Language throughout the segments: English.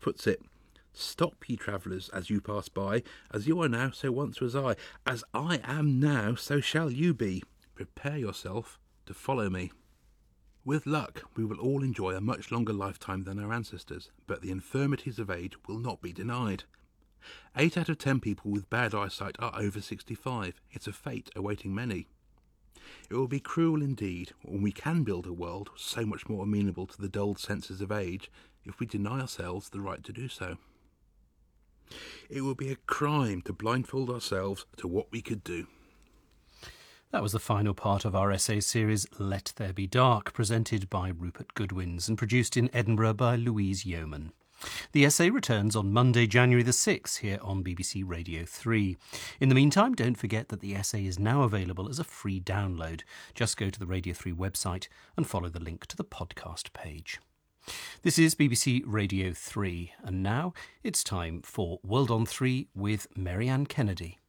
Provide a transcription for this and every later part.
puts it. Stop, ye travellers, as you pass by. As you are now, so once was I. As I am now, so shall you be. Prepare yourself to follow me. With luck, we will all enjoy a much longer lifetime than our ancestors, but the infirmities of age will not be denied. 8 out of 10 people with bad eyesight are over 65. It's a fate awaiting many. It will be cruel indeed when we can build a world so much more amenable to the dulled senses of age if we deny ourselves the right to do so. It would be a crime to blindfold ourselves to what we could do. That was the final part of our essay series Let There Be Dark, presented by Rupert Goodwins and produced in Edinburgh by Louise Yeoman. The essay returns on Monday, January the 6th, here on BBC Radio 3. In the meantime, don't forget that the essay is now available as a free download. Just go to the Radio 3 website and follow the link to the podcast page. This is BBC Radio 3, and now it's time for World on 3 with Marianne Kennedy.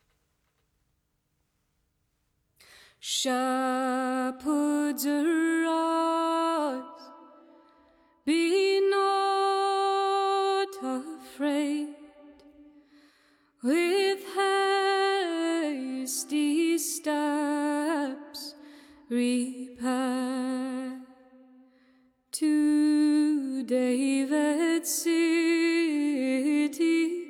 Shepherds arise, be not afraid, with hasty steps repair to David's city,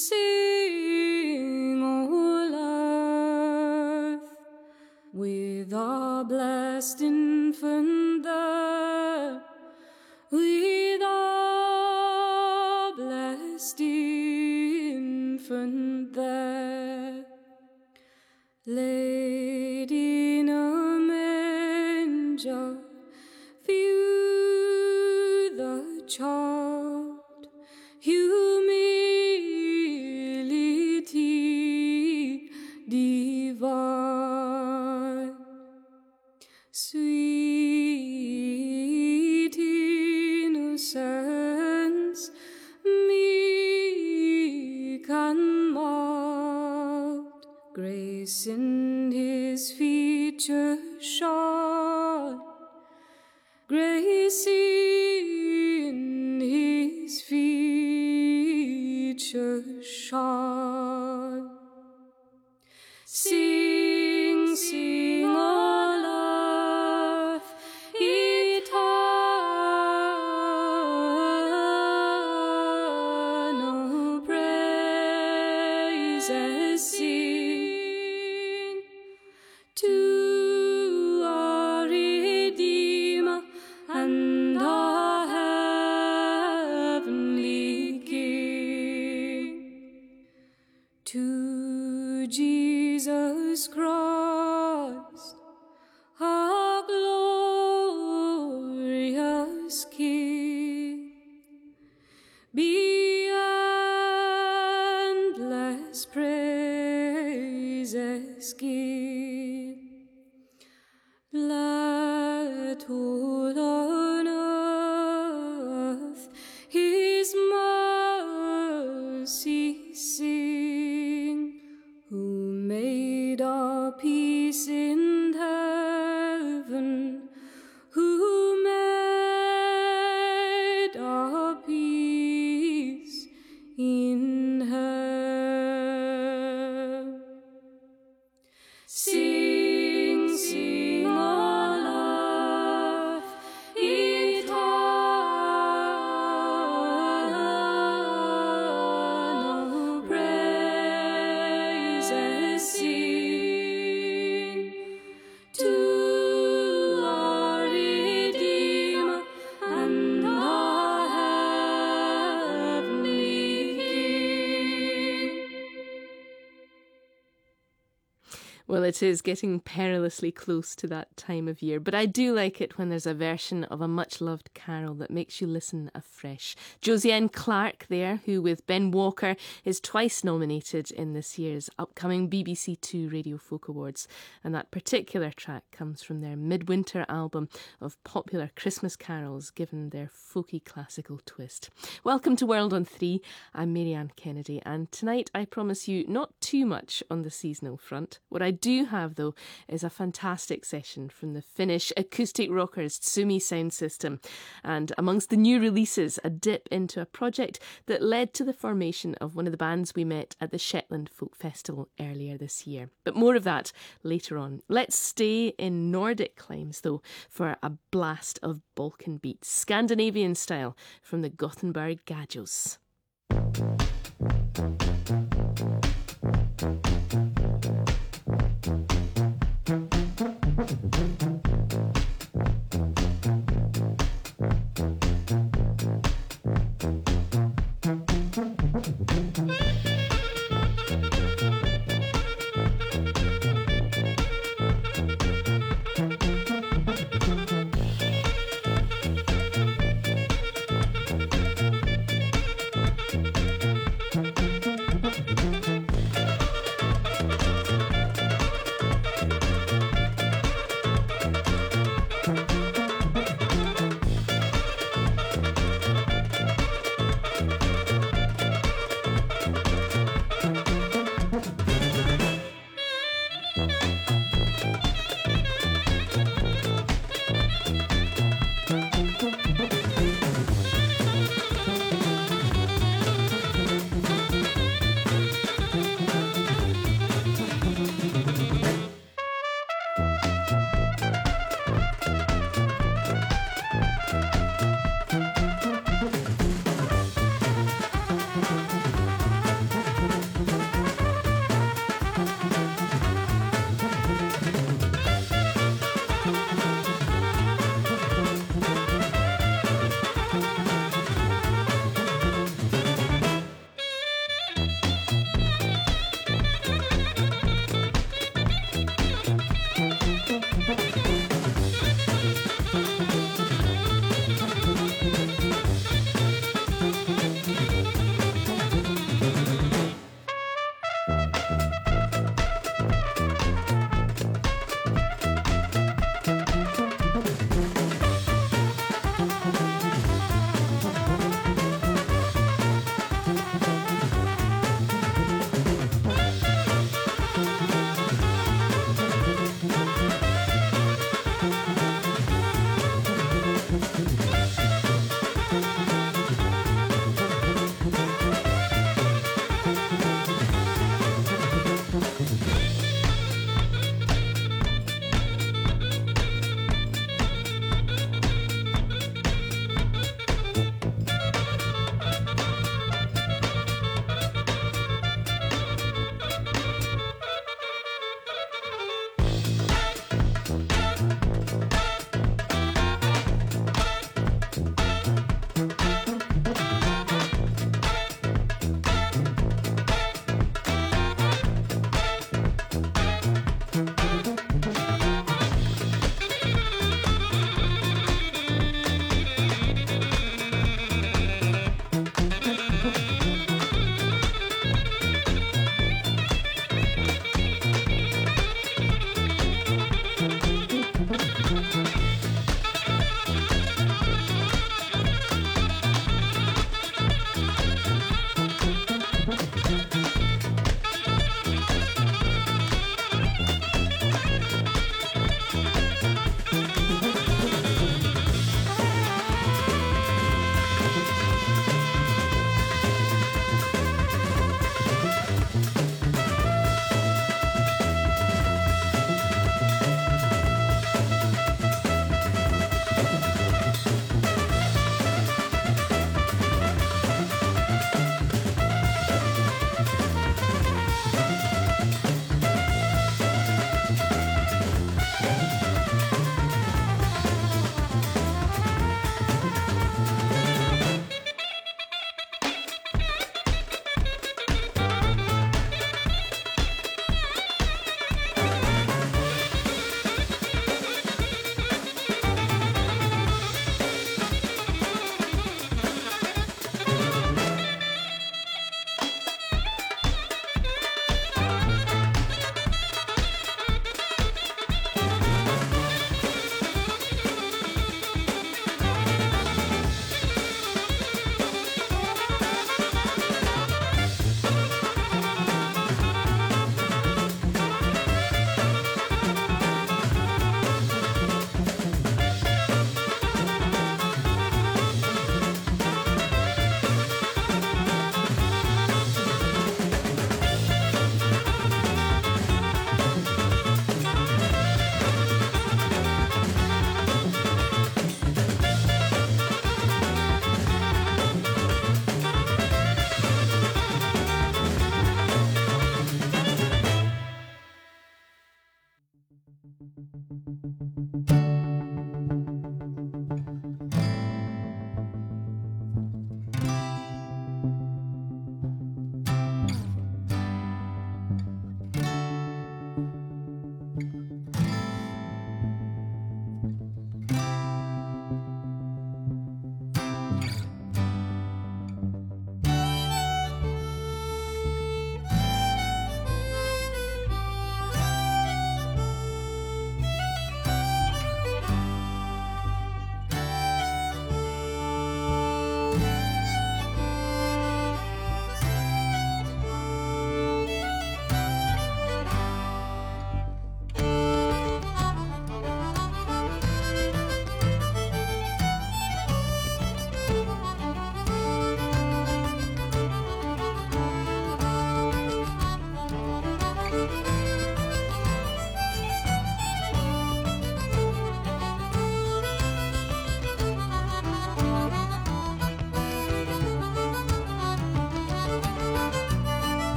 sing all earth, with our blessed infant there, with our blessed infant there, laid in a manger, view the child, humility divine, sweet innocence, meek and mild, grace in his features shone, grace in his features shone. Sing, sing, all earth, eternal praises sing to our Redeemer and our heavenly King, to Jesus Christ, our glorious King, be endless praises give. Let all on earth his mercy sing, who made our peace in heaven, who made our peace in heaven. Sing, sing, all earth, eternal praises sing to our Redeemer and our heavenly King. Well, it is getting perilously close to that time of year, but I do like it when there's a version of a much-loved carol that makes you listen afresh. Josiane Clarke there, who with Ben Walker is twice nominated in this year's upcoming BBC Two Radio Folk Awards, and that particular track comes from their midwinter album of popular Christmas carols given their folky classical twist. Welcome to World on 3, I'm Marianne Kennedy, and tonight I promise you not too much on the seasonal front. What I do have, though, is a fantastic session from the Finnish acoustic rockers Tsumi sound system. And amongst the new releases, a dip into a project that led to the formation of one of the bands we met at the Shetland Folk Festival earlier this year. But more of that later on. Let's stay in Nordic climes, though, for a blast of Balkan beats, Scandinavian style, from the Gothenburg Gajos.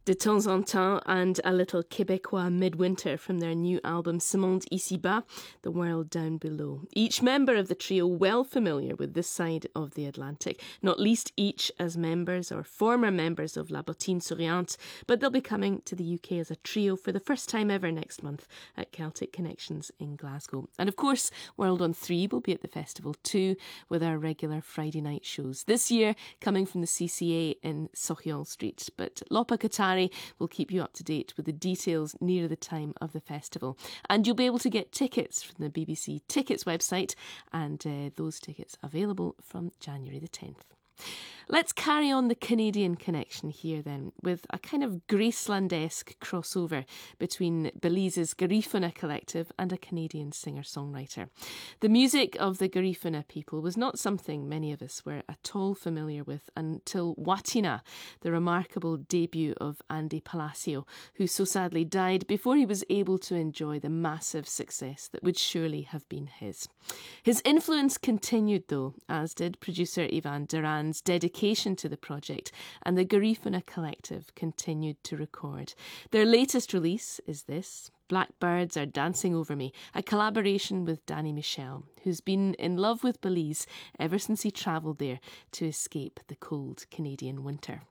De temps en temps and a little Québécois midwinter from their new album Ce Monde Ici-Bas, The World Down Below. Each member of the trio well familiar with this side of the Atlantic, not least each as members or former members of La Bottine Souriante, but they'll be coming to the UK as a trio for the first time ever next month at Celtic Connections in Glasgow. And of course, World on 3 will be at the festival too, with our regular Friday night shows. This year, coming from the CCA in Sochiol Street, but Lopa Katari will keep you up to date with the details near the time of the festival. And you'll be able to get tickets from the BBC Tickets website, and those tickets available from January the 10th. Let's carry on the Canadian connection here then, with a kind of Graceland-esque crossover between Belize's Garifuna collective and a Canadian singer-songwriter. The music of the Garifuna people was not something many of us were at all familiar with until Watina, the remarkable debut of Andy Palacio, who so sadly died before he was able to enjoy the massive success that would surely have been his. His influence continued though, as did producer Ivan Duran's dedication to the project, and the Garifuna collective continued to record. Their latest release is this, Blackbirds Are Dancing Over Me, a collaboration with Danny Michel, who's been in love with Belize ever since he travelled there to escape the cold Canadian winter.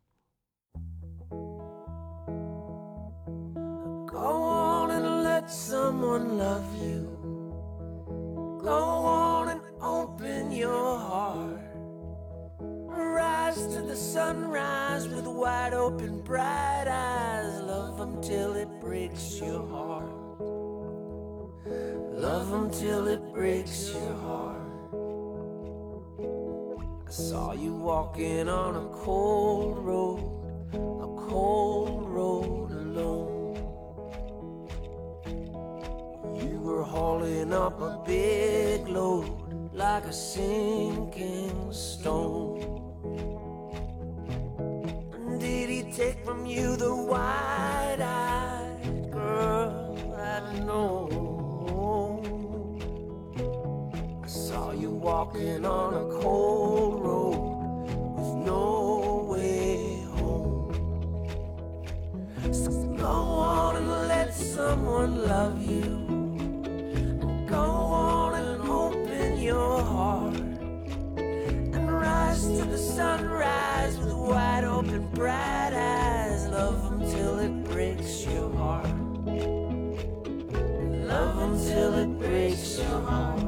Go on and let someone love you. Go on and open your heart. Rise to the sunrise with wide open bright eyes. Love them till it breaks your heart. Love them till it breaks your heart. I saw you walking on a cold road alone. You were hauling up a big load like a sinking stone. Did he take from you the wide-eyed girl I know? I saw you walking on a cold road with no way home. So go on and let someone love you. And go on and open your heart. And rise to the sunrise with wide open bright eyes. Love them till it breaks your heart. Love them till it breaks your heart.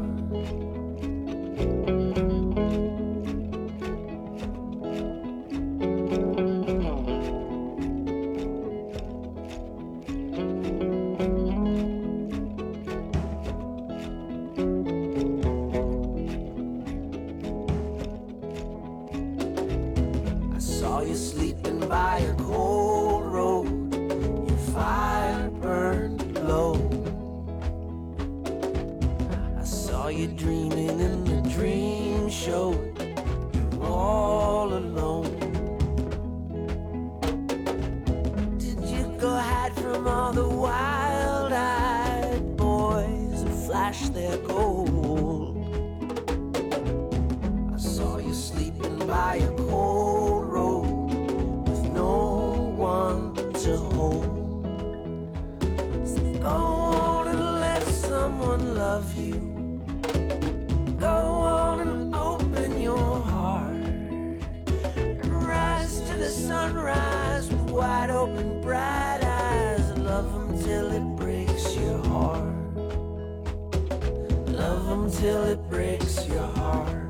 Till it breaks your heart.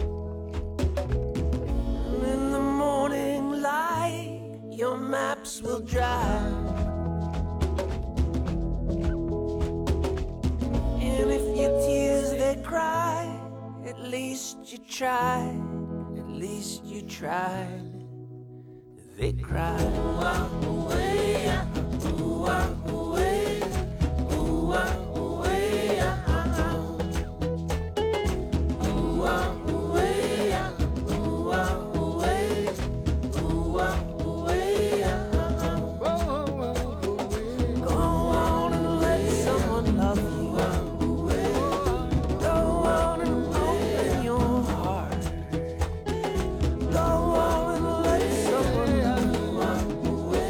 In the morning light, your maps will drive. And if your tears they cry, at least you tried. At least you tried. They cried. Ooh-ah-ooh-ay, ooh-ah-ooh-ay, ooh-ah-ooh-ay, Go on and let someone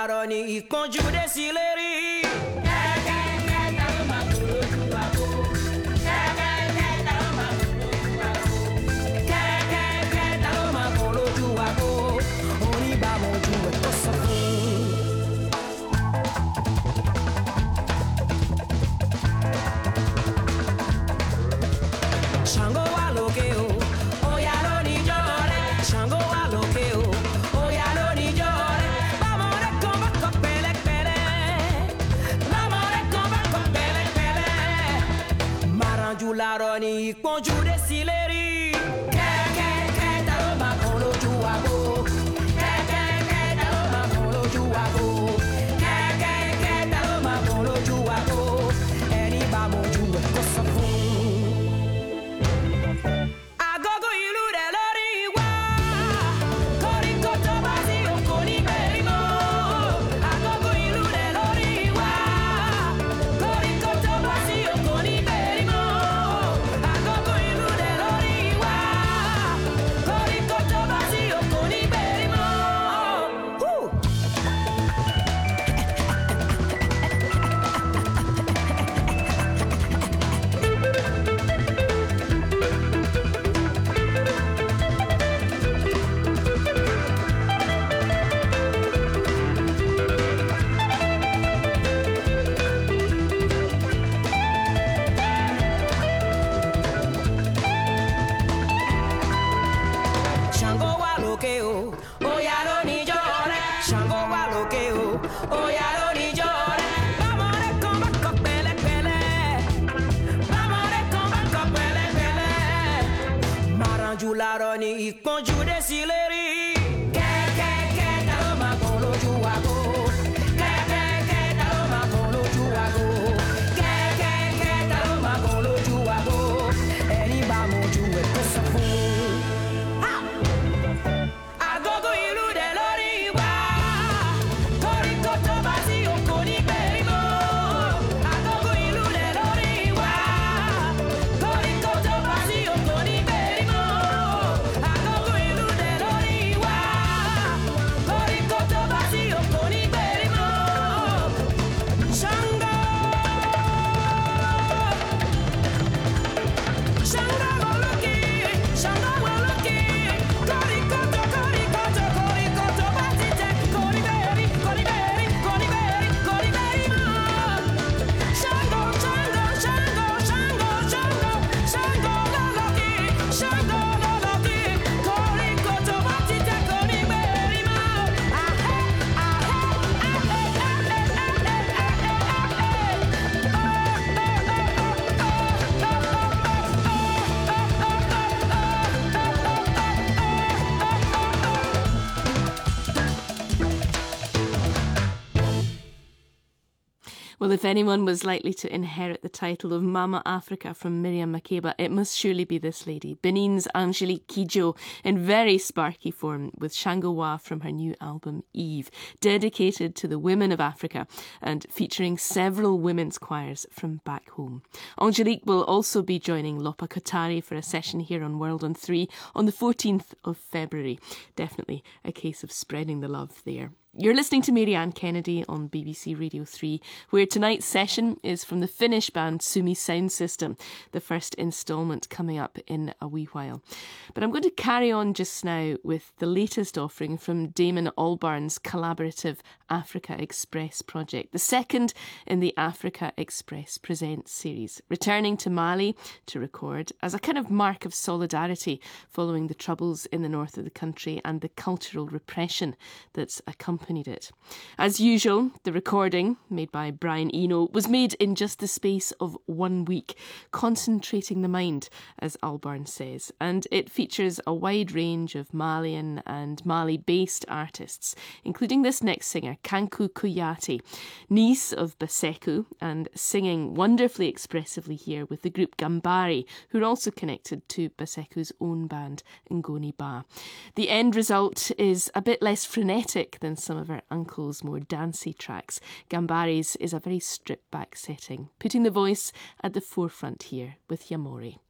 láàárọ̀ ni ìpọ́njú dé sí lérí. Ṣàngó wà lókè o, Ọya ló níjọ́ rẹ̀. Ṣàngó wà lókè o, Ọya ló níjọ́ rẹ̀. Bámọ̀rẹ́ kan bá kọ pẹ̀lẹ́pẹ̀lẹ́, bámọ̀rẹ́ kan bá kọ pẹ̀lẹ́pẹ̀lẹ́. Màrànjú làárọ̀ ni ìpọ́njú dé sí lérí. Kẹ́kẹ́kẹ́ ta ló máa kàn lójú àgbo. Kẹ́kẹ́kẹ́ ta ló máa kàn lójú àgbo. Kẹ́kẹ́kẹ́ ta ló máa kàn lójú àgbo. Ẹni bá mojú ẹ̀ kó sọ fún un. Agogo ìlú rẹ̀ lórí wá, koríko tó bá sí oko ní bẹ̀rìmọ́. Agogo ìlú rẹ̀ lórí wá, koríko tó bá sí oko ní bẹ̀rìmọ́. Agogo ìlú rẹ̀ lórí wá, koríko tó bá sí oko ní bẹ̀rìmọ́. Ṣàngó wà lókè o, Ọya ló níjọ́ rẹ̀. Ṣàngó wà lókè o, Ọya ló níjọ́ rẹ̀. Bámọ̀rẹ́ kan bá kọ pẹ̀lẹ́pẹ̀lẹ́, bámọ̀rẹ́ kan bá kọ pẹ̀lẹ́pẹ̀lẹ́. Màrànjú làárọ̀ ni ìpọ́njú dé sí lérí. Kẹ́kẹ́kẹ́ ta ló máa kàn lójú àgbo. Kẹ́kẹ́kẹ́ ta ló máa kàn lójú àgbo. Kẹ́kẹ́kẹ́ ta ló máa kàn lójú àgbo. Ẹni bá mojú ẹ̀ kó sọ fún un. Agogo ìlú dẹ̀ lórí wá, koríko tó bá sí oko ní bẹ̀rìmọ́. Agogo ìlú dẹ̀ lórí wá, koríko tó bá sí oko ní bẹ̀rìmọ́. Agogo ìlú dẹ̀ lórí wá, koríko tó bá sí oko ní bẹ̀rìmọ́. Ṣàngó, Ṣàngó wà lókè, Ṣàngó wà lókè. Koríko tó bá ti tẹ̀, koríbẹ̀rí, koríbẹ̀rí, koríbẹ̀rí, koríbẹ̀rí mọ́. Ṣàngó, Ṣàngó, Ṣàngó, Ṣàngó, Ṣàngó, Ṣàngó ló lókè, Ṣàngó ló lókè. Koríko tó bá ti tẹ̀, koríbẹ̀rí mọ́. Ahẹ́, ahẹ́, Well, if anyone was likely to inherit the title of Mama Africa from Miriam Makeba, it must surely be this lady, Benin's Angelique Kidjo, in very sparky form with Ṣàngó Wà from her new album Eve, dedicated to the women of Africa and featuring several women's choirs from back home. Angelique will also be joining Lopa Kotari for a session here on World on 3 on the 14th of February. Definitely a case of spreading the love there. You're listening to Marianne Kennedy on BBC Radio 3, where tonight's session is from the Finnish band Sumi Sound System, the first instalment coming up in a wee while. But I'm going to carry on just now with the latest offering from Damon Albarn's collaborative Africa Express project, the second in the Africa Express Presents series, returning to Mali to record as a kind of mark of solidarity following the troubles in the north of the country and the cultural repression that's accompanied it. As usual, the recording, made by Brian Eno, was made in just the space of 1 week, concentrating the mind, as Albarn says, and it features a wide range of Malian and Mali-based artists, including this next singer, Kanku Kuyati, niece of Baseku, and singing wonderfully expressively here with the group Gambari, who are also connected to Baseku's own band, Ngoni Ba. The end result is a bit less frenetic than some of her uncle's more dancey tracks. Gambari's is a very stripped-back setting, putting the voice at the forefront here with Yamori.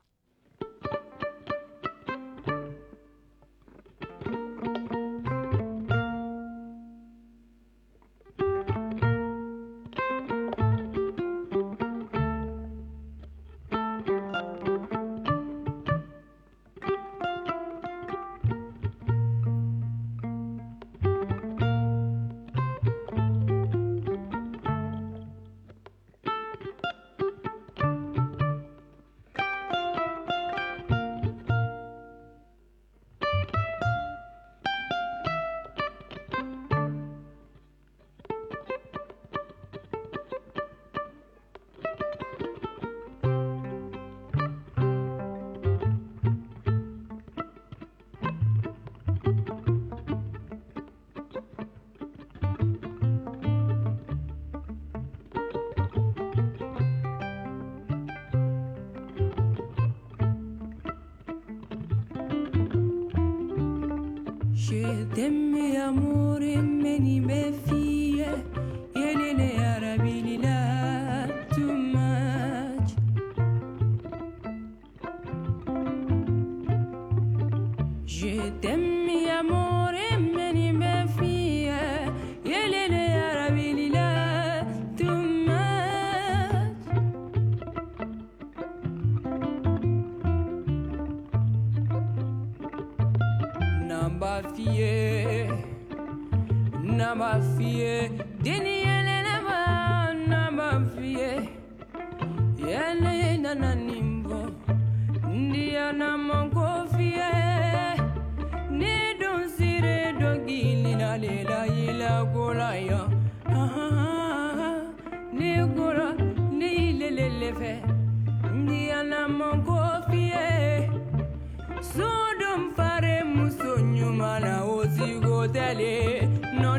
Je t'aime amour meni me fille yelele arabilila too much. Je t'aime amour meni me fille yelele arabilila too much. Namba fie, deni ele namba fie, yele na nimbo, ndia na mongo fie, ne don sire dogili la lela ila gola ya, ne gola ne lele fe, ndia na mongo fie. Sodom fare musonyu mana ozigo tele no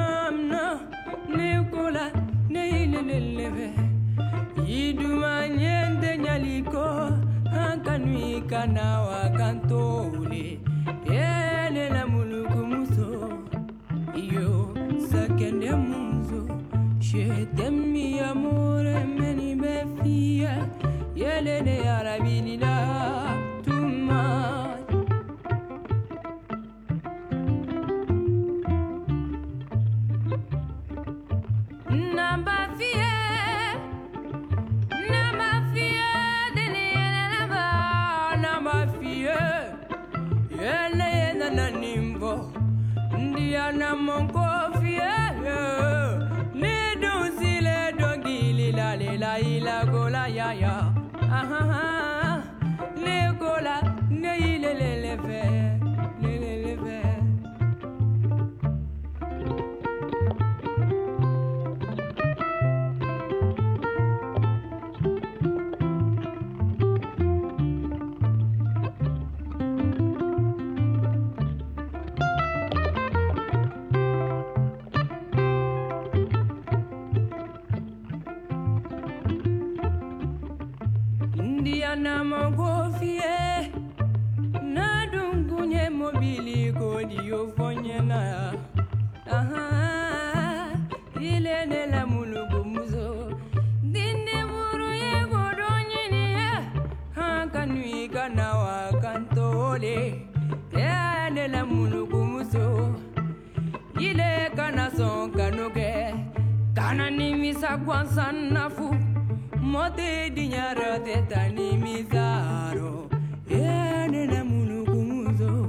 Nicola neileleve iduma nyende nyaliko ankanui kanawa kantole ele la muluku muso yo sakende muzo je t'aime amour meni me fille yele ne arabilila too much. Ndiana monko fie ne dosile dogili la lela ila gola ya ya le gola ne ile le fe le fe. Ndiana mongo fie na dungunye mobili kodi yo fonye na ile ne la mulugu muzo dinde buru ye godonye ni kanui kanawa kantole ya ne la mulugu muzo ile kana son kanuke kana nimisa kwansan nafu mote dinyara tetani mizaro ene na muluku muzo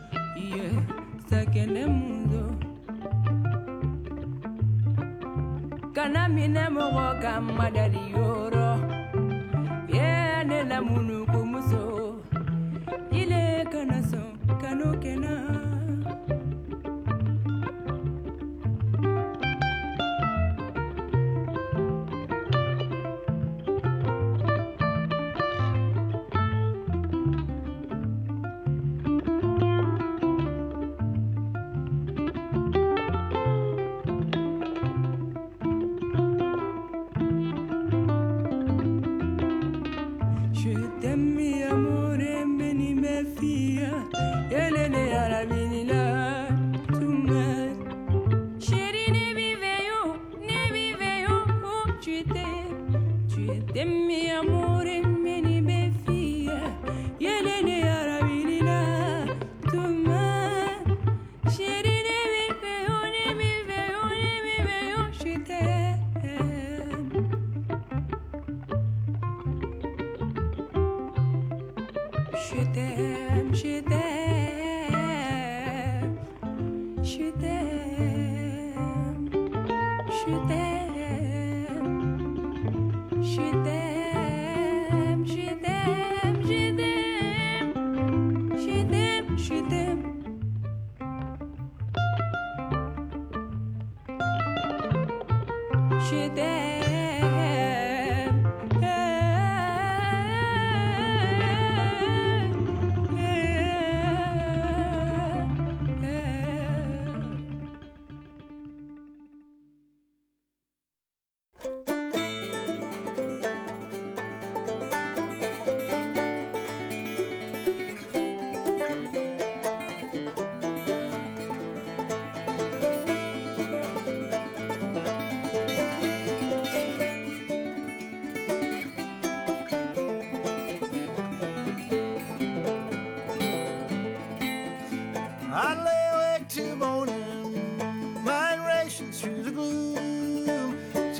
sakene muzo kana mine mogo kamadari yoro ene na muluku muzo ile kana so kanokena.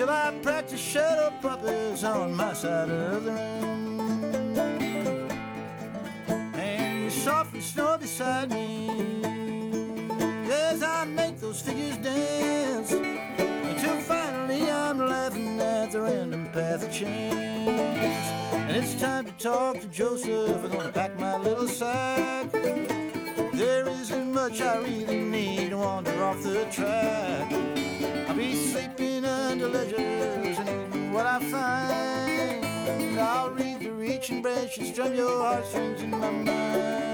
till I practice shadow puppets on my side of the room. And you softly snore beside me as I make those figures dance, until finally I'm laughing at the random path of chance. And it's time to talk to Joseph. I'm gonna pack my little sack. There isn't much I really need to wander off the track. I'll be sleeping under ledgers and eating what I find. I'll read the reaching branch and strum your heartstrings in my mind.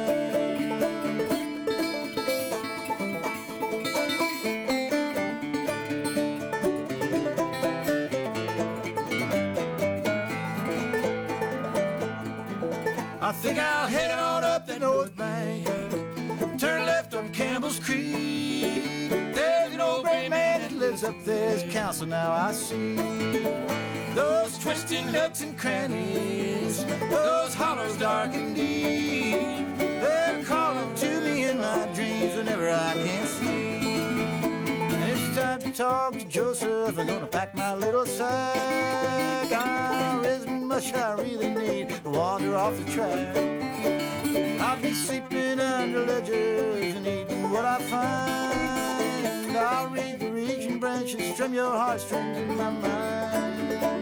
I think I'll head on up the north bank, turn left on Campbell's Creek. There's an old gray man that lives up there as counsel now I see. Those twisting nooks and crannies, those hollows dark and deep, they're calling to me in my dreams whenever I can't sleep. And it's time to talk to Joseph. I'm gonna pack my little sack. There isn't much I really need to wander off the track. I'll be sleeping under ledgers and eating what I find. I'll read the reaching branch and strum your heartstrings in my mind.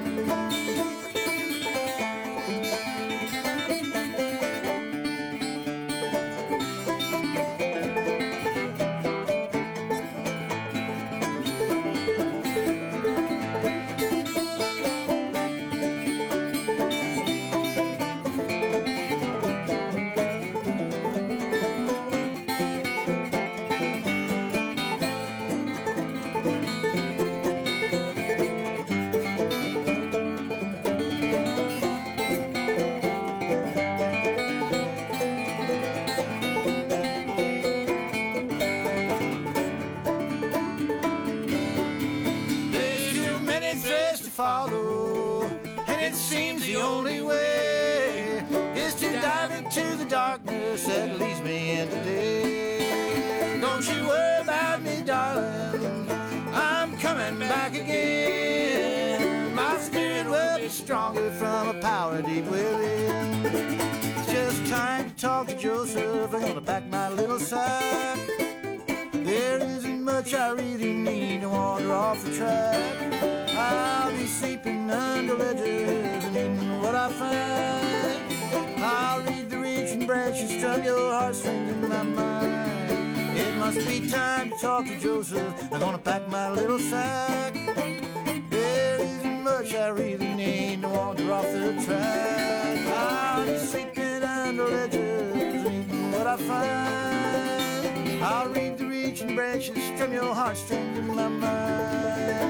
Follow, and it seems the only way is to dive into the darkness that leads me in today. Don't you worry about me, darling, I'm coming back again. My spirit will be stronger from a power deep within. It's just time to talk to Joseph. I'm gonna pack my little sack. There isn't much I really need to wander off the track. I'll be sleeping under ledgers and eating what I find. I'll read the reaching branches, strum your heartstrings in my mind. It must be time to talk to Joseph. I'm gonna pack my little sack. There isn't much I really need to wander off the track. I'll be sleeping under ledgers and eating what I find. I'll read the reaching branches, strum your heartstrings in my mind.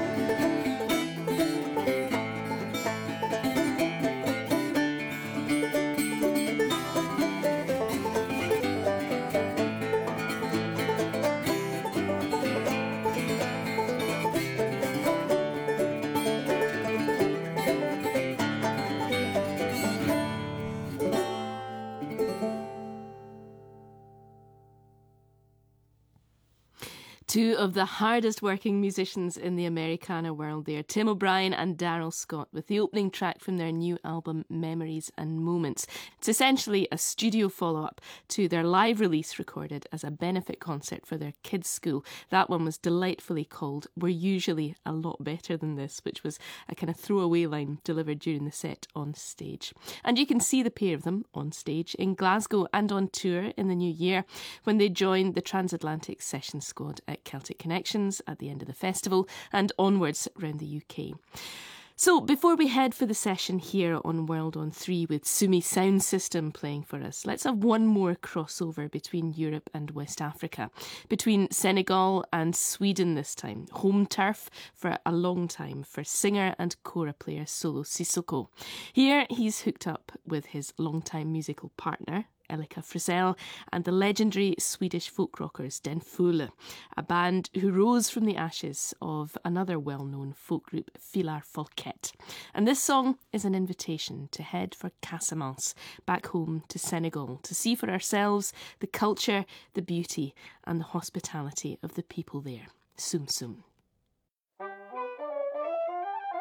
Two of the hardest working musicians in the Americana world there, Tim O'Brien and Daryl Scott, with the opening track from their new album Memories and Moments. It's essentially a studio follow-up to their live release recorded as a benefit concert for their kids' school. That one was delightfully called We're Usually a Lot Better Than This, which was a kind of throwaway line delivered during the set on stage. And you can see the pair of them on stage in Glasgow and on tour in the new year when they join the Transatlantic Session Squad at Celtic Connections at the end of the festival and onwards around the UK. So before we head for the session here on World on 3 with Sumi Sound System playing for us, let's have one more crossover between Europe and West Africa, between Senegal and Sweden this time. Home turf for a long time for singer and kora player Solo Sissoko. Here he's hooked up with his longtime musical partner, Elika Frizzell, and the legendary Swedish folk rockers Den Fule, a band who rose from the ashes of another well-known folk group, Filar Folket. And this song is an invitation to head for Casamance, back home to Senegal, to see for ourselves the culture, the beauty and the hospitality of the people there. Sum Sum.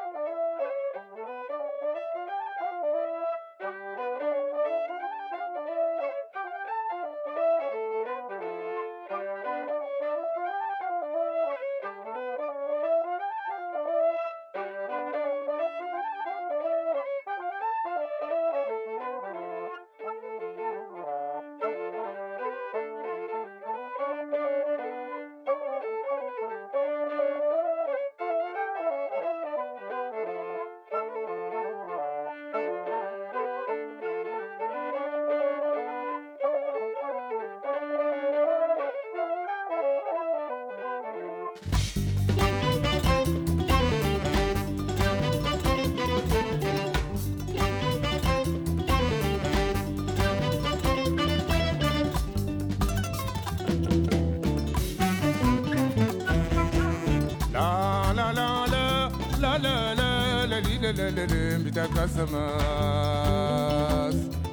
lelelele mbita kasamas.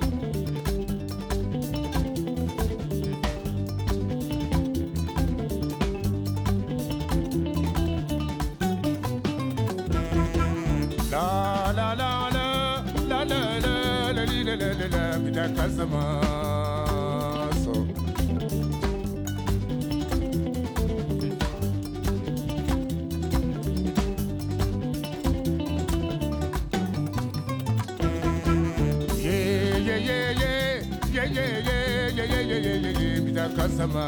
La la la la la la la la la la la mbita kasamas. Yeah, bida kasama.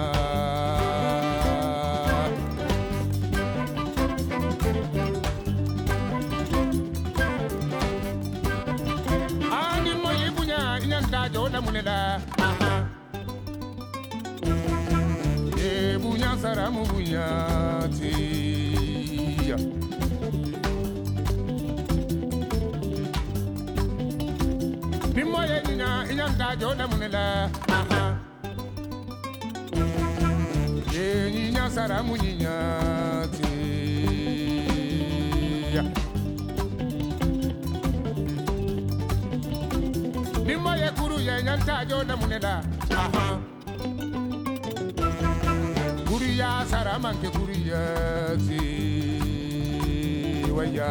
Ani moyi bunya inyanda joda munela. Bunya saramu bunya tiya. Ni moye inyanda joda munela. Ninya saramu ninya tiya. Ni moye kuru ye nyanda joda munela. Kuriya saramanke kuriya ti waya.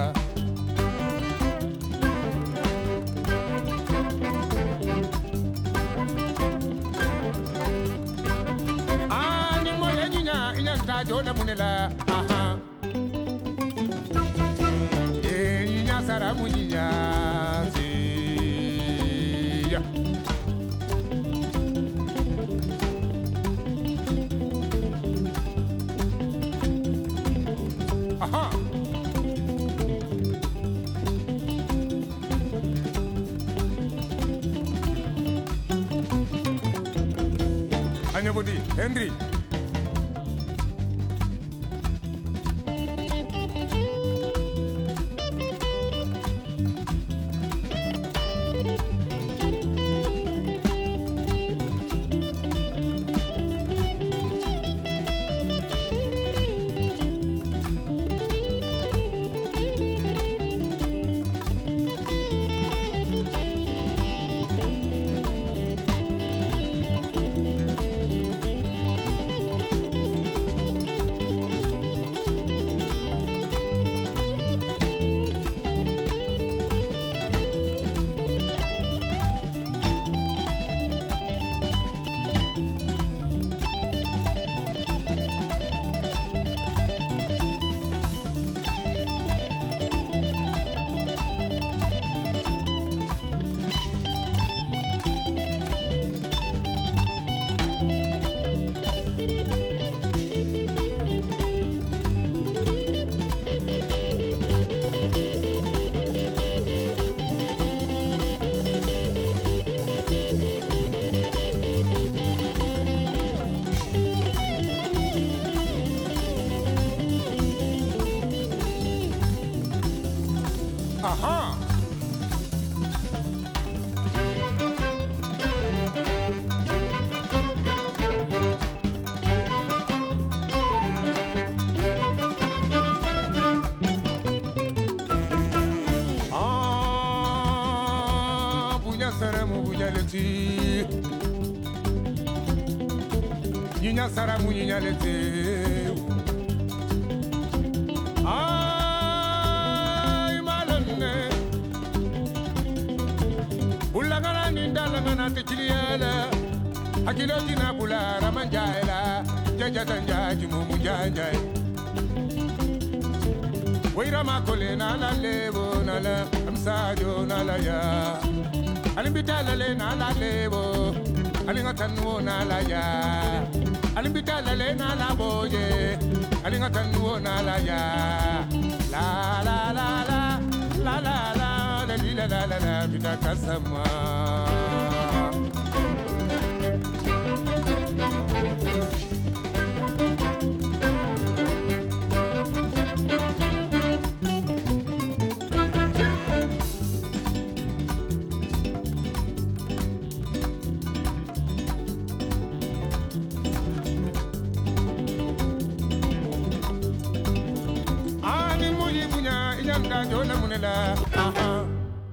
Ani moye inyanta joda munela. Ninya saramu ninya ti ya. Aha. Anyabodi, Henry. Aha. Bunya saramu bunya leti. Ninya saramu ninya leti. Ulagana nindalangana tekiliela. Akilo tina bula ramanjaela. Jaja tanja jimumu janjai. Waira makole nala lebo nala. Amsajo nala ya. Alimbitala le nala lebo. Alingatanu nala ya. Alimbitala le nala boye. Alingatanu nala ya. La la la la. La la la. La la la la bida kasama. Ani muyi bunya yanda jona munela.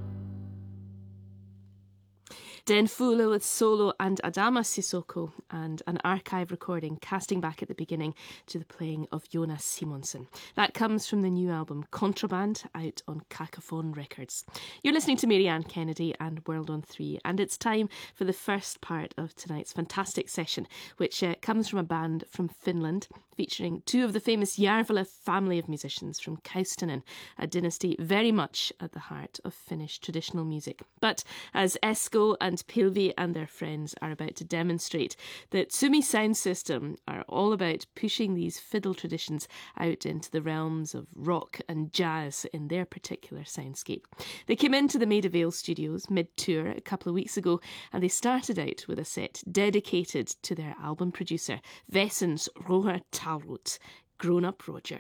Den Fula with solo and Adama Sissoko, and an archive recording casting back at the beginning to the playing of Jonas Simonsen. That comes from the new album Contraband, out on Cacophone Records. You're listening to Marianne Kennedy and World on 3, and it's time for the first part of tonight's fantastic session, which comes from a band from Finland, featuring two of the famous Järvelä family of musicians from Kaustinen, a dynasty very much at the heart of Finnish traditional music. But as Esko and Pilvi and their friends are about to demonstrate, that Sumi Sound System are all about pushing these fiddle traditions out into the realms of rock and jazz in their particular soundscape. They came into the Maida Vale studios mid-tour a couple of weeks ago, and they started out with a set dedicated to their album producer, Vesens Roher Talrot, Grown Up Roger.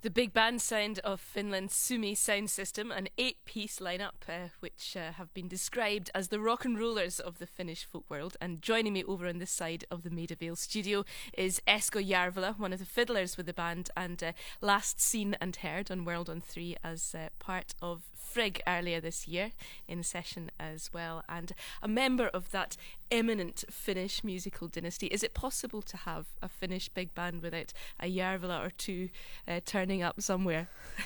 The big band sound of Finland's Sumi sound system, an 8-piece lineup which have been described as the rock and rollers of the Finnish folk world. And joining me over on this side of the Maida Vale studio is Esko Järvelä, one of the fiddlers with the band, and last seen and heard on World on 3 as part of Frigg earlier this year in the session as well, and a member of that eminent Finnish musical dynasty. Is it possible to have a Finnish big band without a Järvelä or two turning up somewhere?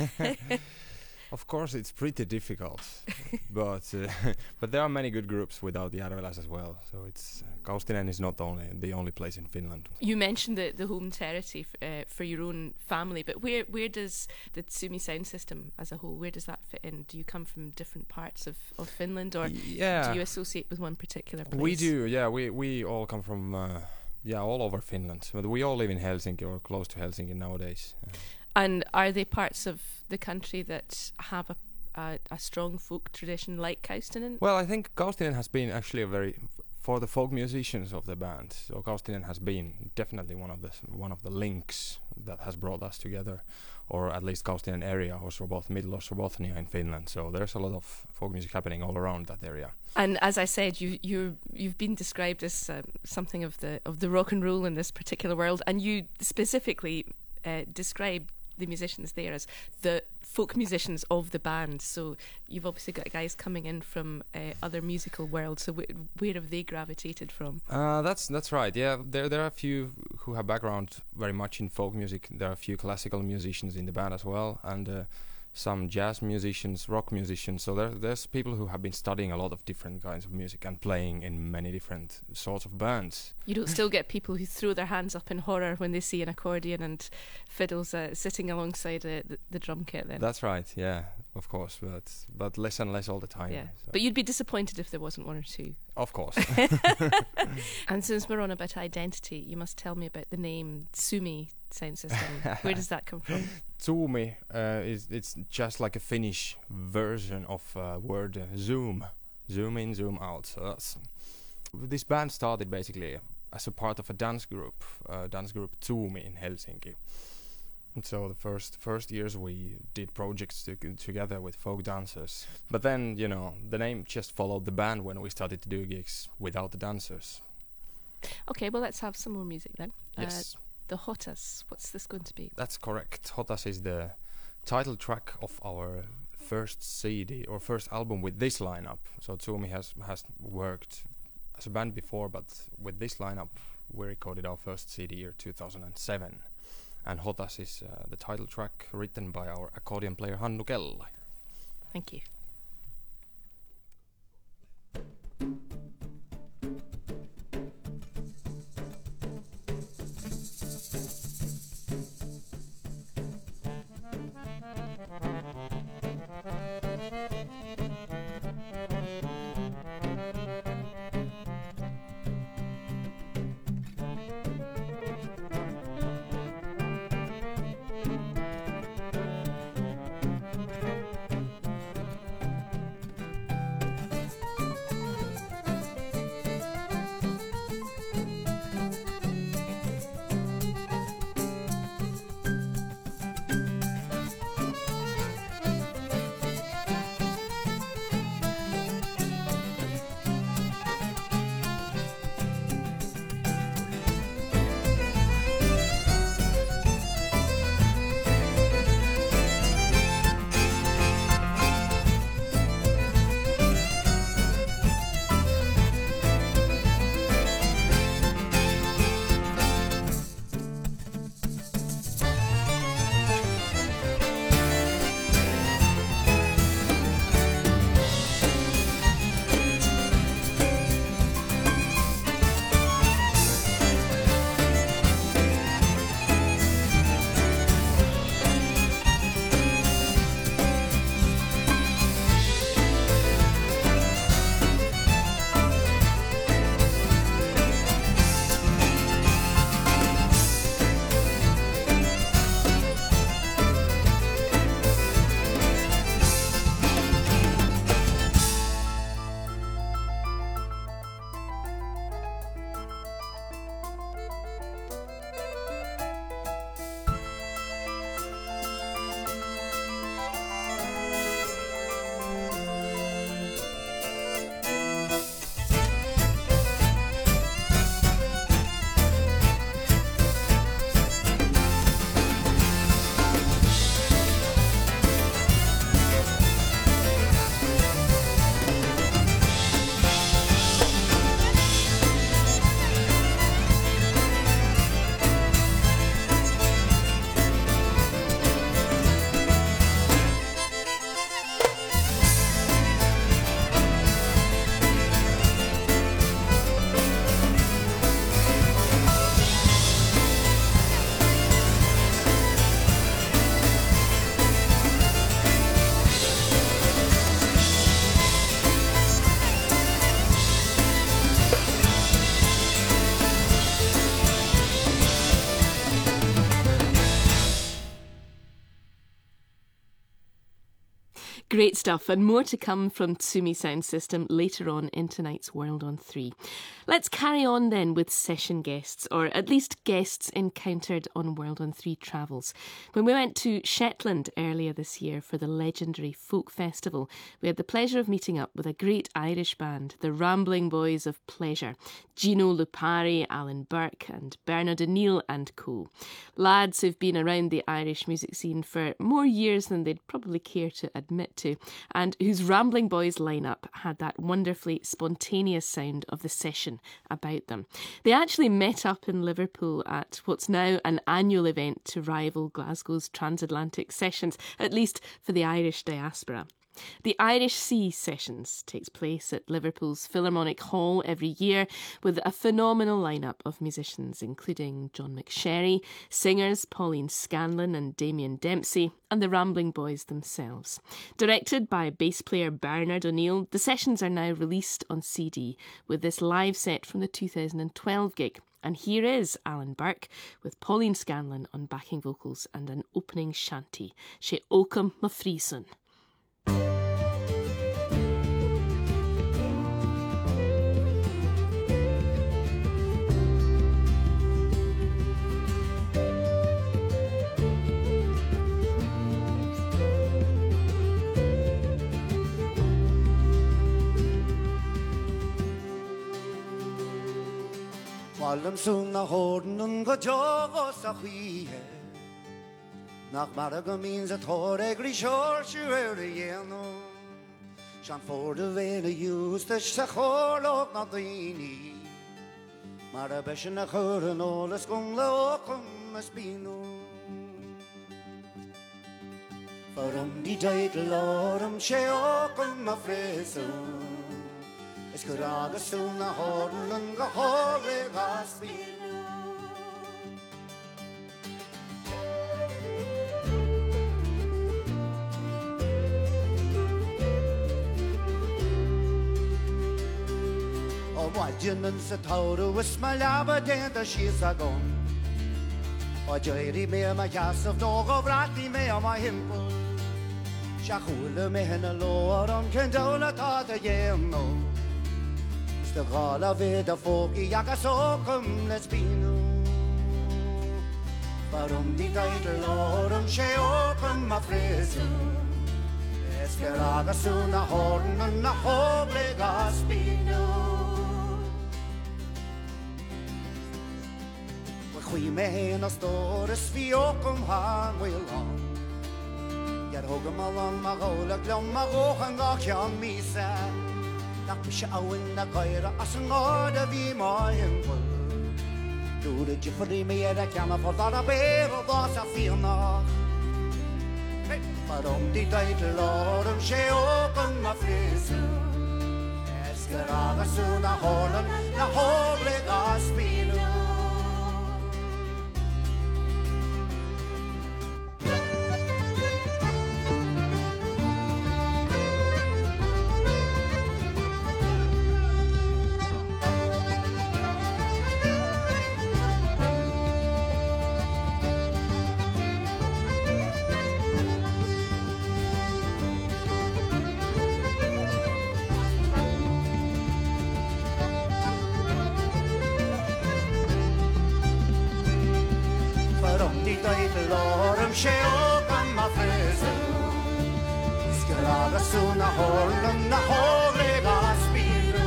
Of course, it's pretty difficult, but there are many good groups without the Järveläs as well. So it's Kaustinen is not the only place in Finland. You mentioned the home territory for your own family, but where does the Sumi sound system as a whole, where does that fit in? Do you come from different parts of Finland, or do you associate with one particular place? We do, yeah. We all come from all over Finland, but we all live in Helsinki or close to Helsinki nowadays. And are they parts of the country that have a strong folk tradition like Kaustinen? Well, I think Kaustinen has been actually for the folk musicians of the band. So Kaustinen has been definitely one of the links that has brought us together, or at least Kaustinen area, or Middle of Sobothnia in Finland. So there's a lot of folk music happening all around that area. And as I said, you've been described as something of the rock and roll in this particular world, and you specifically describe the musicians there as the folk musicians of the band. So you've obviously got guys coming in from other musical worlds. So where have they gravitated from? That's right. Yeah, there are a few who have background very much in folk music. There are a few classical musicians in the band as well, and some jazz musicians, rock musicians. So there's people who have been studying a lot of different kinds of music and playing in many different sorts of bands. You don't still get people who throw their hands up in horror when they see an accordion and fiddles sitting alongside the drum kit then? That's right, yeah, of course, but less and less all the time. Yeah. So. But you'd be disappointed if there wasn't one or two. Of course. And since we're on about identity, you must tell me about the name Sumi sound system. Where does that come from? Sumi it's just like a Finnish version of word zoom in, zoom out. So this band started basically as a part of a dance group Sumi in Helsinki. And so the first years we did projects together with folk dancers. But then, the name just followed the band when we started to do gigs without the dancers. Okay, well, let's have some more music then. Yes. The Hotas, what's this going to be? That's correct. Hotas is the title track of our first CD or first album with this lineup. So Sumi has worked as a band before, but with this lineup we recorded our first CD year 2007. And Hotas is the title track written by our accordion player Hannu Kella. Thank you. Great stuff, and more to come from Tsumi Sound System later on in tonight's World on 3. Let's carry on then with session guests, or at least guests encountered on World on 3 travels. When we went to Shetland earlier this year for the legendary Folk Festival, we had the pleasure of meeting up with a great Irish band, the Rambling Boys of Pleasure, Gino Lupari, Alan Burke and Bernard O'Neill and co. Lads who've been around the Irish music scene for more years than they'd probably care to admit to, and whose Rambling Boys lineup had that wonderfully spontaneous sound of the session about them. They actually met up in Liverpool at what's now an annual event to rival Glasgow's Transatlantic Sessions, at least for the Irish diaspora. The Irish Sea Sessions takes place at Liverpool's Philharmonic Hall every year with a phenomenal lineup of musicians, including John McSherry, singers Pauline Scanlon and Damien Dempsey, and the Rambling Boys themselves. Directed by bass player Bernard O'Neill, the sessions are now released on CD with this live set from the 2012 gig. And here is Alan Burke with Pauline Scanlon on backing vocals and an opening shanty, She Oakham Mafrison. Wallen sunna horden und gejogos a chwie. Nach marga means a thore grishor shure yeno. Shan for de vele used the schorlok na dini. Mara beshen a horen alles kum lokum spino. Varum die Deitlorum sheokum a freso. Es geraga sunna horden gehore gaspino. Wajen sa tauro was my lava denta she's a gone. O joyri me ma jasaf dog of rati me ma himpo. Shahula me hen a lord on candola tata yeno. The gala vida fogi yakasokum lesbino. Varum di Deitlorum sheokum ma freso. Escaraga suna horn and a hoble gaspino. We may na stores fiokum han will on. Yet hogum along my gola glom my gohan gakyan me sa. Nakpisha awin na kaira asang order vi my himpo. Do the jiffy me at a camera for that a bear of us a fiona. But the Deitlorum sheokum my freso. Escaraga soon a horn na hoble gaspino. Deitlorum sheokum ma freso. Skaraga suna horn na hoble gaspino.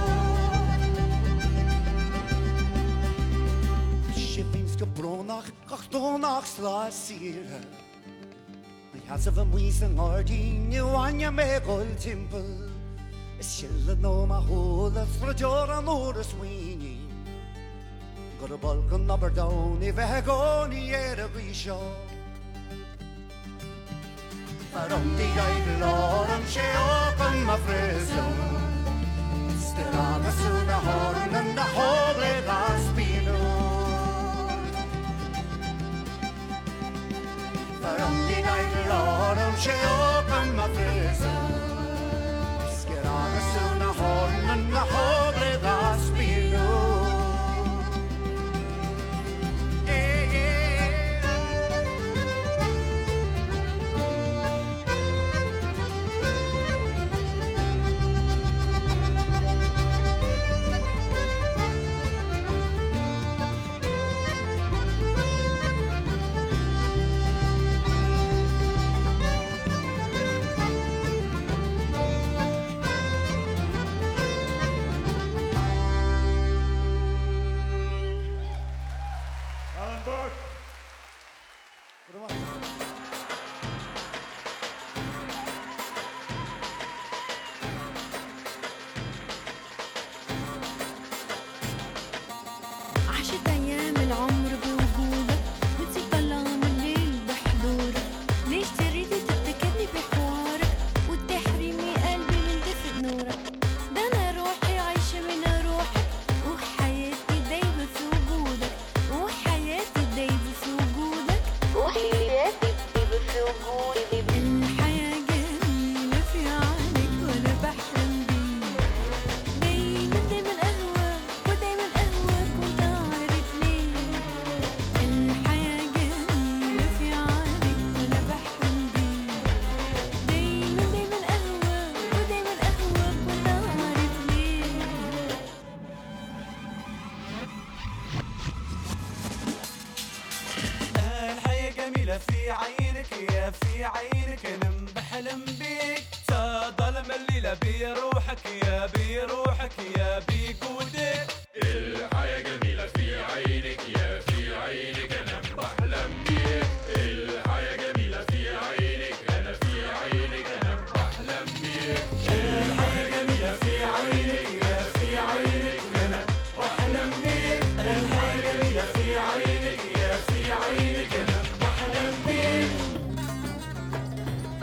Shippingska bronach gachtonach slasira. My has of a muisen ordin you anya me gold temple. Shilla no ma hola frajora no the sweeney. Got a Balkan number down if I go near a bisho. From the Deitlorum sheokum ma freso. Still on the suna horn and the hoble gaspino. From the Deitlorum sheokum ma freso. Still on the suna horn and the hoble gaspino. يا في عينك انا بحلم بيك ظلم الليلة بروحك يا بروحك يا بجودك الحياة جميلة في عينك يا في عينك أنا بحلم بيك الحياة جميلة في عينك أنا في عينك أنا بحلم بيك الحياة جميلة في عينك يا في عينك انا بحلم بيك الحياة جميلة في عينك يا في عينك انا بحلم بيك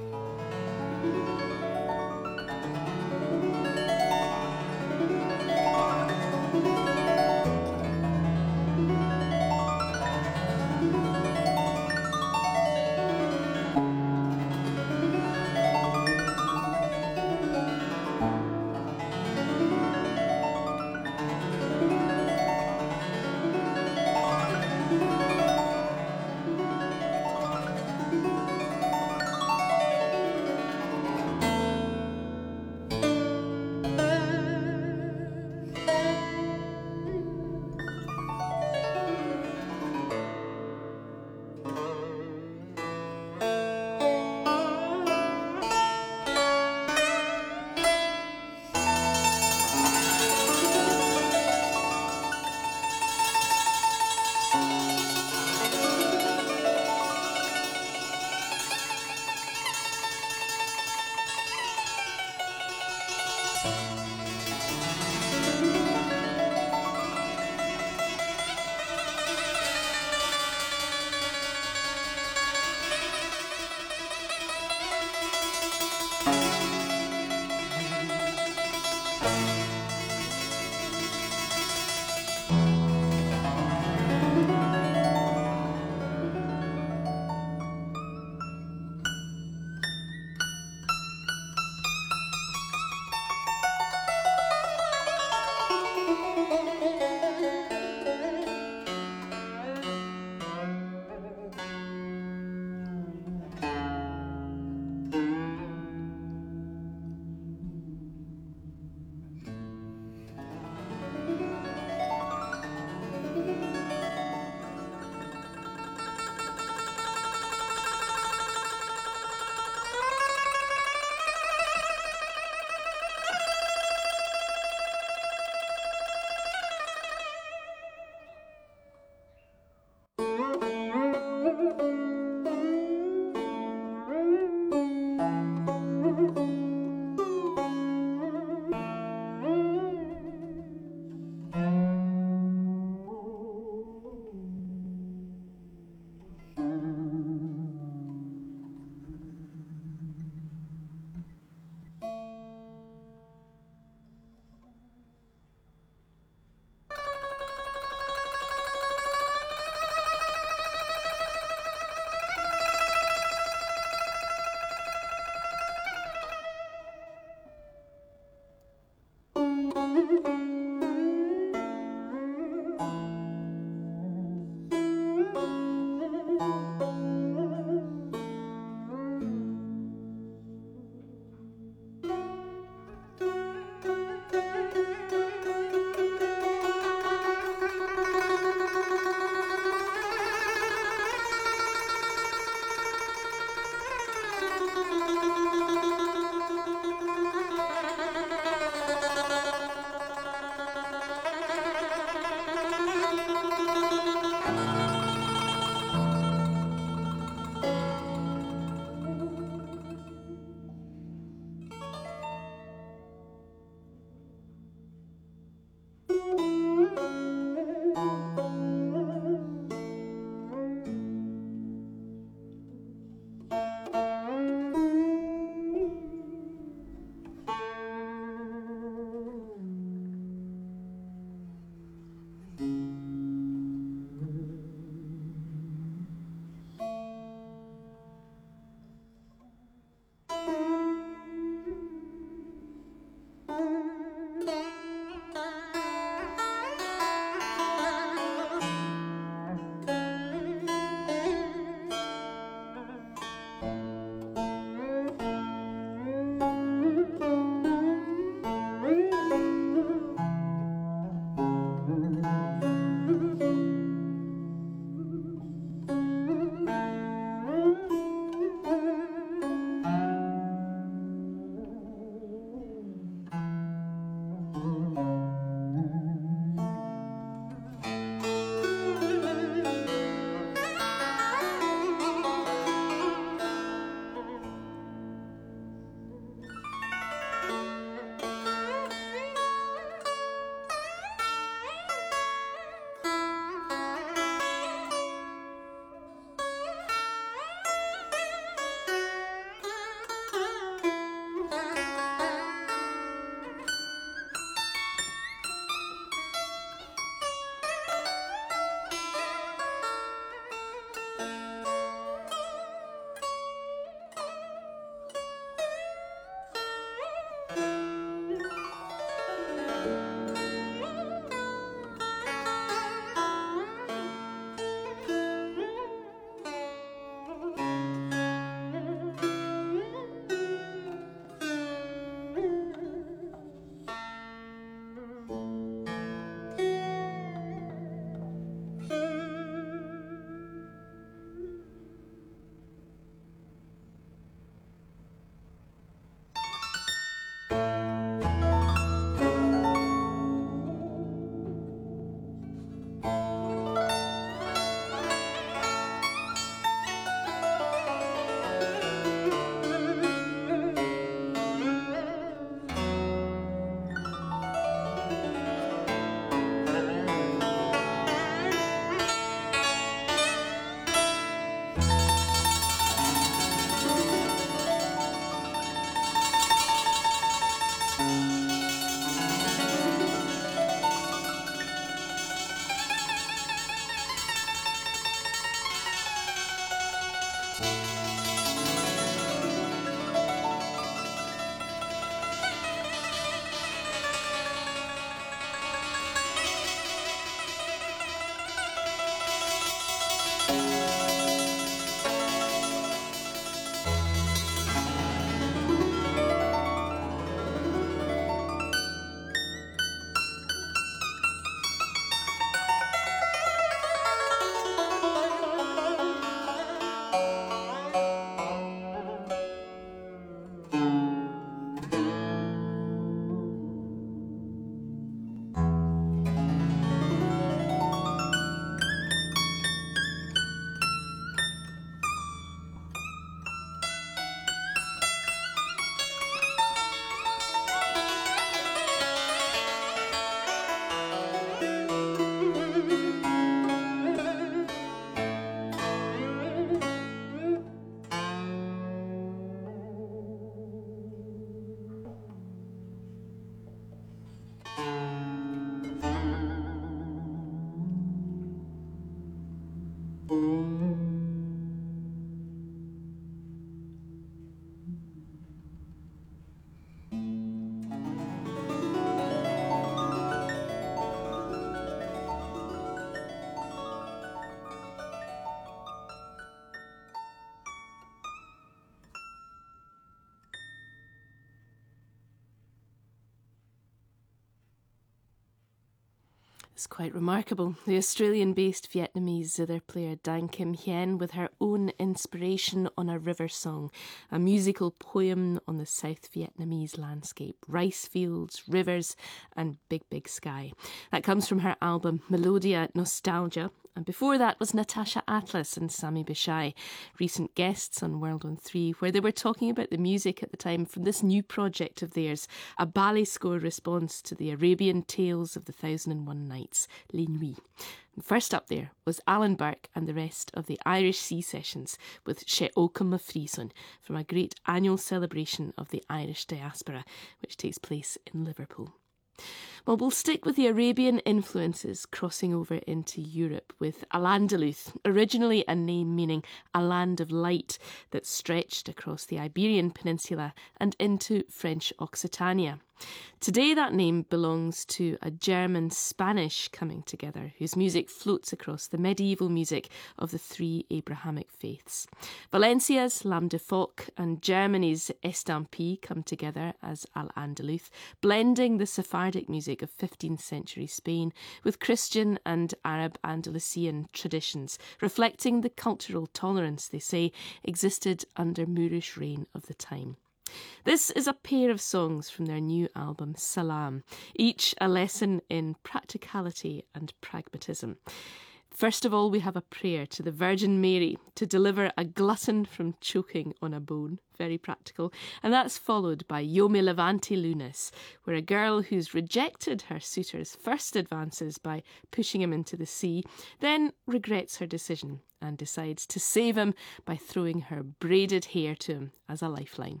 It's quite remarkable. The Australian-based Vietnamese zither player Dan Kim Hien with her own inspiration on a river song, a musical poem on the South Vietnamese landscape, rice fields, rivers and big, big sky. That comes from her album Melodia Nostalgia. And before that was Natasha Atlas and Sami Bishai, recent guests on World on 3, where they were talking about the music at the time from this new project of theirs, a ballet score response to the Arabian Tales of the 1001 Nights, Les Nuits. And first up there was Alan Burke and the rest of the Irish Sea Sessions with She Oakham of Freeson from a great annual celebration of the Irish diaspora, which takes place in Liverpool. Well, we'll stick with the Arabian influences crossing over into Europe with Al-Andalus, originally a name meaning a land of light that stretched across the Iberian Peninsula and into French Occitania. Today that name belongs to a German-Spanish coming together whose music floats across the medieval music of the three Abrahamic faiths. Valencia's Lam de Foc and Germany's Estampie come together as Al-Andalus, blending the Sephardic music of 15th century Spain with Christian and Arab Andalusian traditions, reflecting the cultural tolerance, they say, existed under Moorish reign of the time. This is a pair of songs from their new album Salam, each a lesson in practicality and pragmatism. First of all, we have a prayer to the Virgin Mary to deliver a glutton from choking on a bone. Very practical. And that's followed by Yo me levante lunes, where a girl who's rejected her suitors first advances by pushing him into the sea, then regrets her decision and decides to save him by throwing her braided hair to him as a lifeline.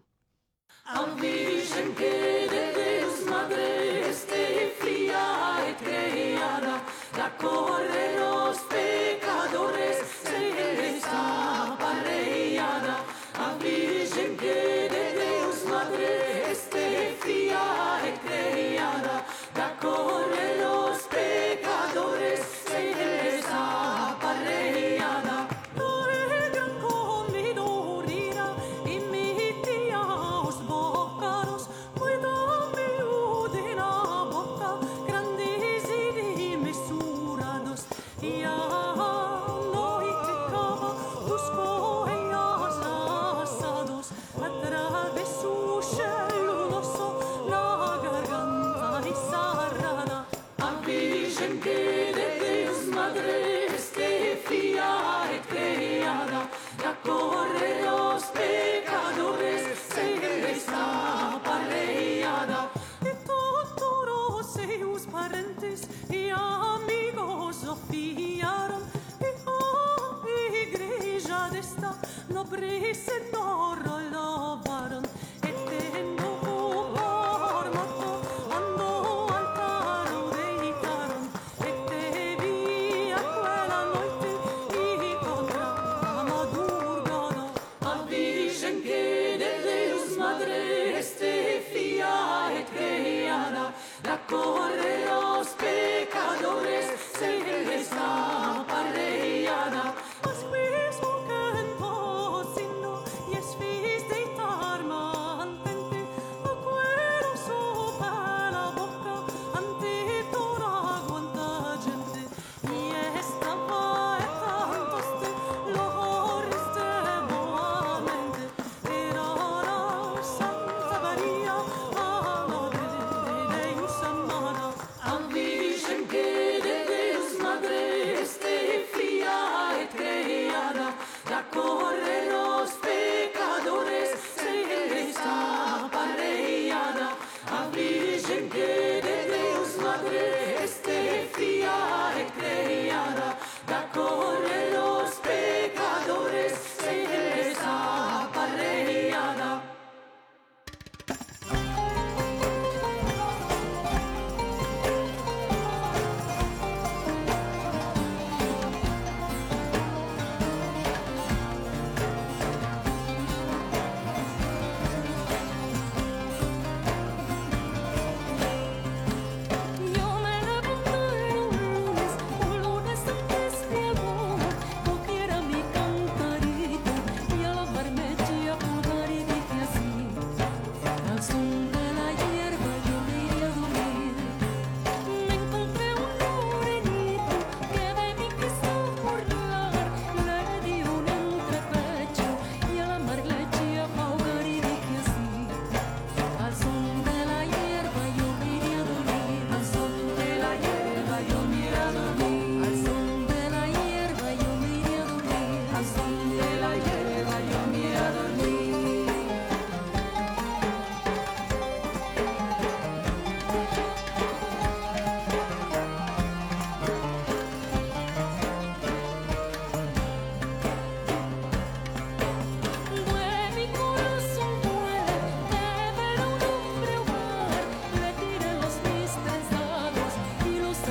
Al Virgen que de Deus Madre esté fría y creada, la corre los pecadores se está aparellada. Al Virgen que de Deus Madre esté fría y creada, la corre los pecadores se está aparellada.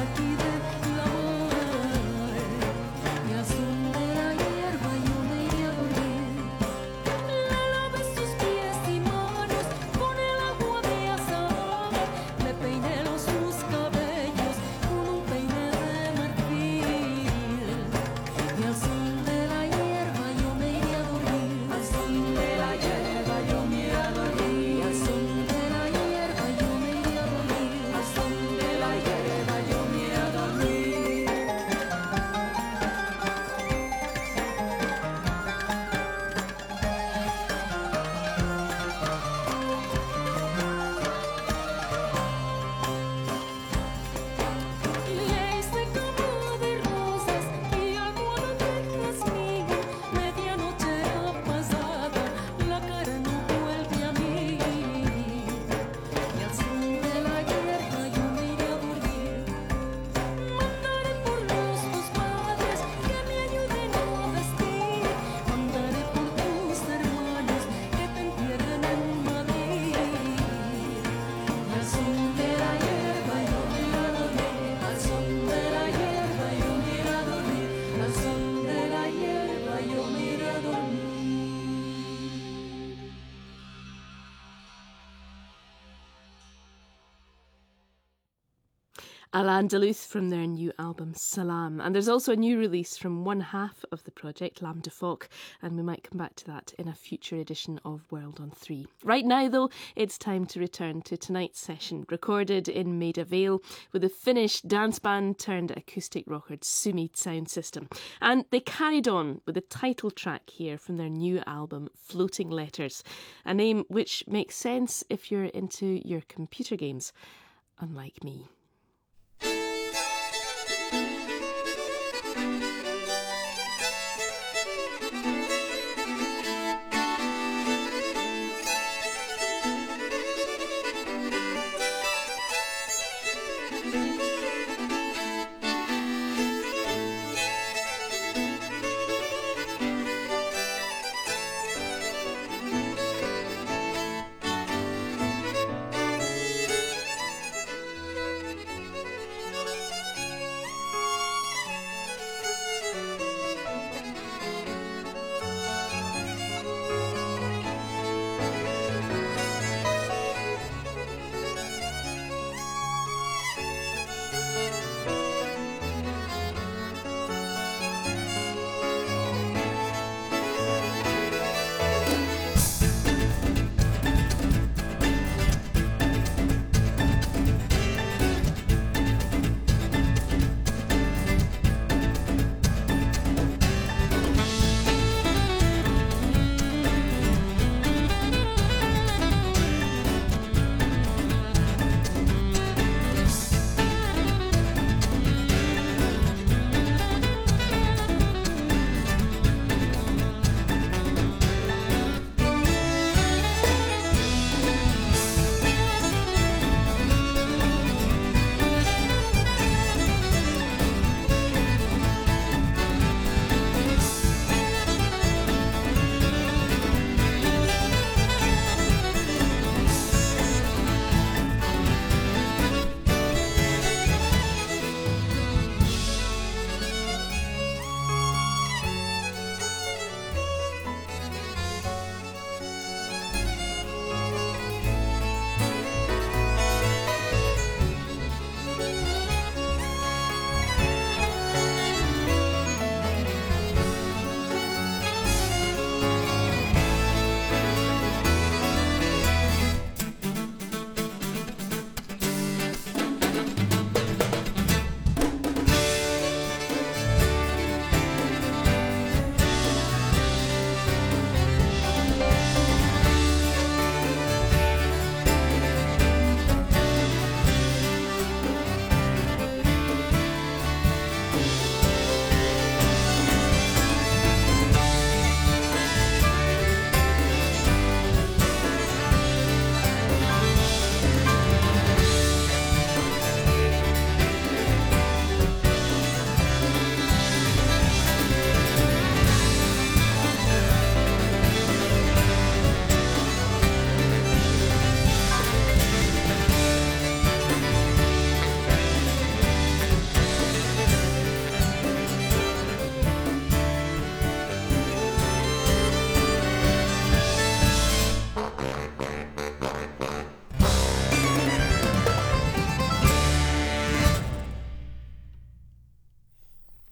aquí del amor. Y al son de la hierba yo me iré a dormir. Le lavé sus pies y manos con el agua de azahar. Le peiné sus cabellos con un peine de marfil. Y al son de la hierba yo me iré a dormir. Al son de la hierba yo me iré a dormir. Al son de la hierba yo me iré a dormir. Al son de la hierba yo me iré a dormir. Le hice cama de rosas y almohada de jazmín. Medianoche ha pasado, la cara no vuelve a mí. Y al son de la hierba yo me iré a dormir. Mandaré por los tus padres que me ayuden a vestir. Mandaré por tus hermanos que te entierren en Madrid. Y al son de la hierba yo me iré a dormir. Al son de la hierba yo me iré a dormir. Al son de la hierba yo me iré a dormir. Al Andalus from their new album Salam. And there's also a new release from one half of the project, Lam de Folk, and we might come back to that in a future edition of World on 3. Right now, though, it's time to return to tonight's session, recorded in Maida Vale with a Finnish dance band turned acoustic rocker Sumi sound system. And they carried on with the title track here from their new album, Floating Letters, a name which makes sense if you're into your computer games, unlike me.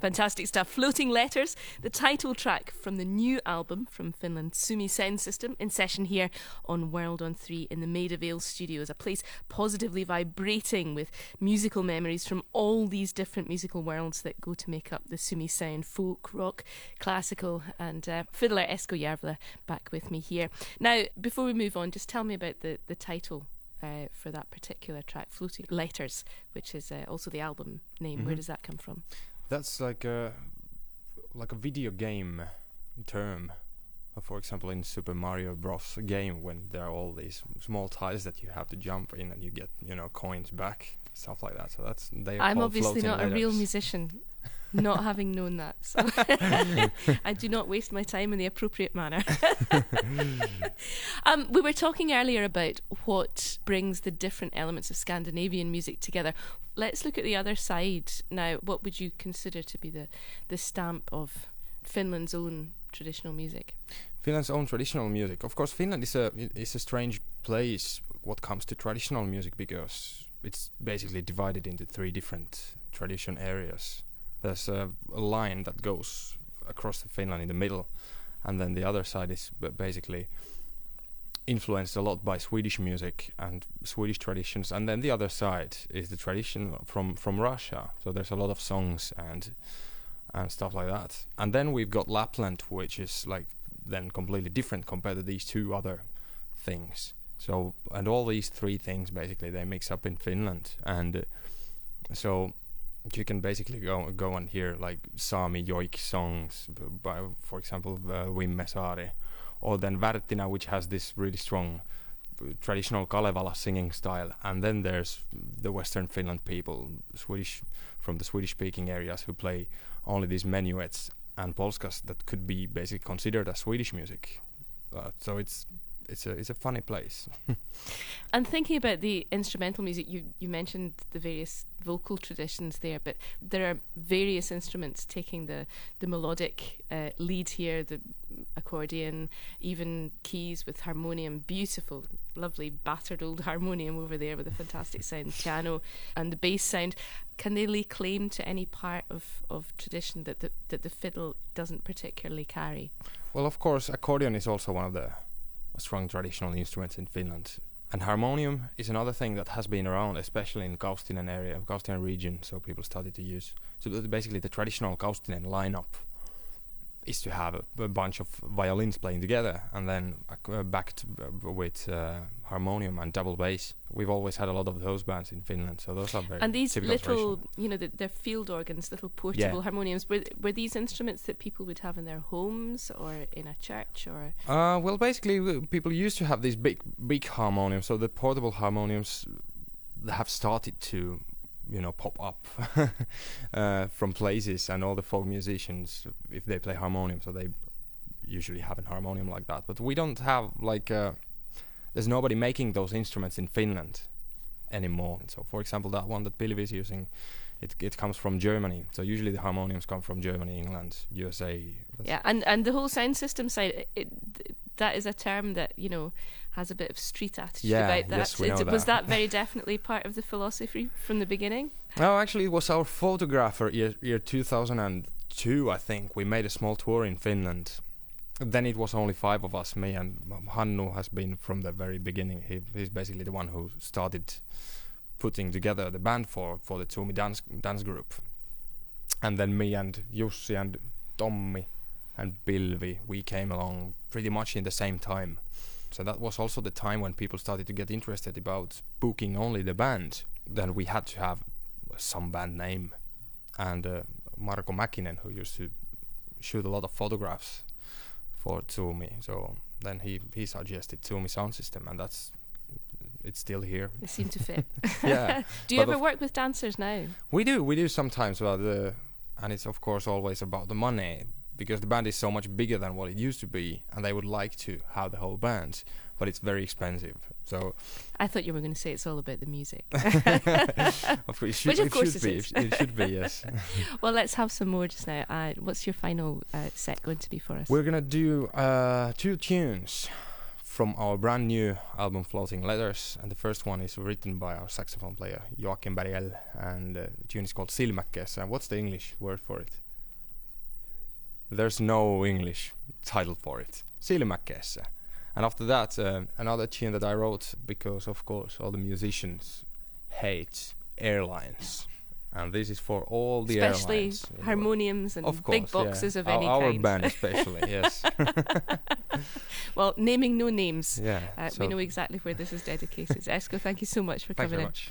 Fantastic stuff. Floating Letters, the title track from the new album from Finland's Sumi Sound System, in session here on World on 3 in the Maida Vale studios, a place positively vibrating with musical memories from all these different musical worlds that go to make up the Sumi Sound: folk, rock, classical, and fiddler Esko Järvelä back with me here. Now, before we move on, just tell me about the title for that particular track, Floating Letters, which is also the album name. Where does that come from? That's like a video game term. For example, in Super Mario Bros. Game, when there are all these small tiles that you have to jump in and you get, coins back, stuff like that. So I'm obviously not letters. A real musician, not having known that. So I do not waste my time in the appropriate manner. We were talking earlier about what brings the different elements of Scandinavian music together. Let's look at the other side now. What would you consider to be the stamp of Finland's own traditional music? Finland's own traditional music. Of course, Finland is a strange place what comes to traditional music, because it's basically divided into 3 different tradition areas. There's a line that goes across Finland in the middle, and then the other side is basically influenced a lot by Swedish music and Swedish traditions, and then the other side is the tradition from Russia. So there's a lot of songs and stuff like that. And then we've got Lapland, which is like then completely different compared to these 2 other things. So, and all these 3 things basically they mix up in Finland, and so you can basically go and hear like Sami Joik songs by, for example, Vimme Saari, or then Värttinä, which has this really strong traditional Kalevala singing style. And then there's the Western Finland people, from the Swedish-speaking areas, who play only these menuets and polskas that could be basically considered as Swedish music. So it's a funny place. And thinking about the instrumental music, you mentioned the various vocal traditions there, but there are various instruments taking the melodic lead here, the accordion, even keys with harmonium, beautiful, lovely battered old harmonium over there with a fantastic sound, piano and the bass sound. Can they lay claim to any part of tradition that the fiddle doesn't particularly carry? Well, of course, accordion is also one of the strong traditional instruments in Finland. And harmonium is another thing that has been around, especially in Kaustinen area, Kaustinen region, so people started to use. So basically the traditional Kaustinen lineup is to have a bunch of violins playing together, and then backed with harmonium and double bass. We've always had a lot of those bands in Finland, so those are very And these little, traditional. they're field organs, little portable harmoniums. Were these instruments that people would have in their homes or in a church, or? Well, basically, people used to have these big harmoniums. So the portable harmoniums have started to, pop up from places, and all the folk musicians, if they play harmonium, so they usually have a harmonium like that. But we don't have there's nobody making those instruments in Finland anymore. So, for example, that one that Pilvi is using, it comes from Germany. So usually the harmoniums come from Germany, England, USA. Yeah, and the whole sound system side, that is a term that has a bit of street attitude about that. Yes, we know that. Was that very definitely part of the philosophy from the beginning? No, actually, it was our photographer year 2002. I think we made a small tour in Finland. Then it was only 5 of us. Me and Hannu has been from the very beginning. He's basically the one who started putting together the band for the Sumi dance group. And then me and Jussi and Tommi and Pilvi, we came along pretty much in the same time. So that was also the time when people started to get interested about booking only the band. Then we had to have some band name. And Marko Mäkinen, who used to shoot a lot of photographs for Sumi, so then he suggested Sumi Sound System, and it's still here. They seem to fit. Yeah. Do you ever work with dancers now? We do sometimes, but and it's of course always about the money, because the band is so much bigger than what it used to be, and they would like to have the whole band, but it's very expensive. So I thought you were going to say it's all about the music. Of course, Which of course it is. It should be, yes. Well, let's have some more just now. What's your final set going to be for us? We're going to do 2 tunes from our brand new album Floating Letters, and the first one is written by our saxophone player Joakim Bergell, and the tune is called Silmäkkeessä. What's the English word for it? There's no English title for it. Silmäkkeessä. And after that, another tune that I wrote because, of course, all the musicians hate airlines. And this is for all the Especially airlines. harmoniums and Of course, big boxes yeah. of any Our kind. band especially, yes. Well, naming no names. Yeah. We so know exactly where this is dedicated. Esko, thank you so much for thank you coming very in. much.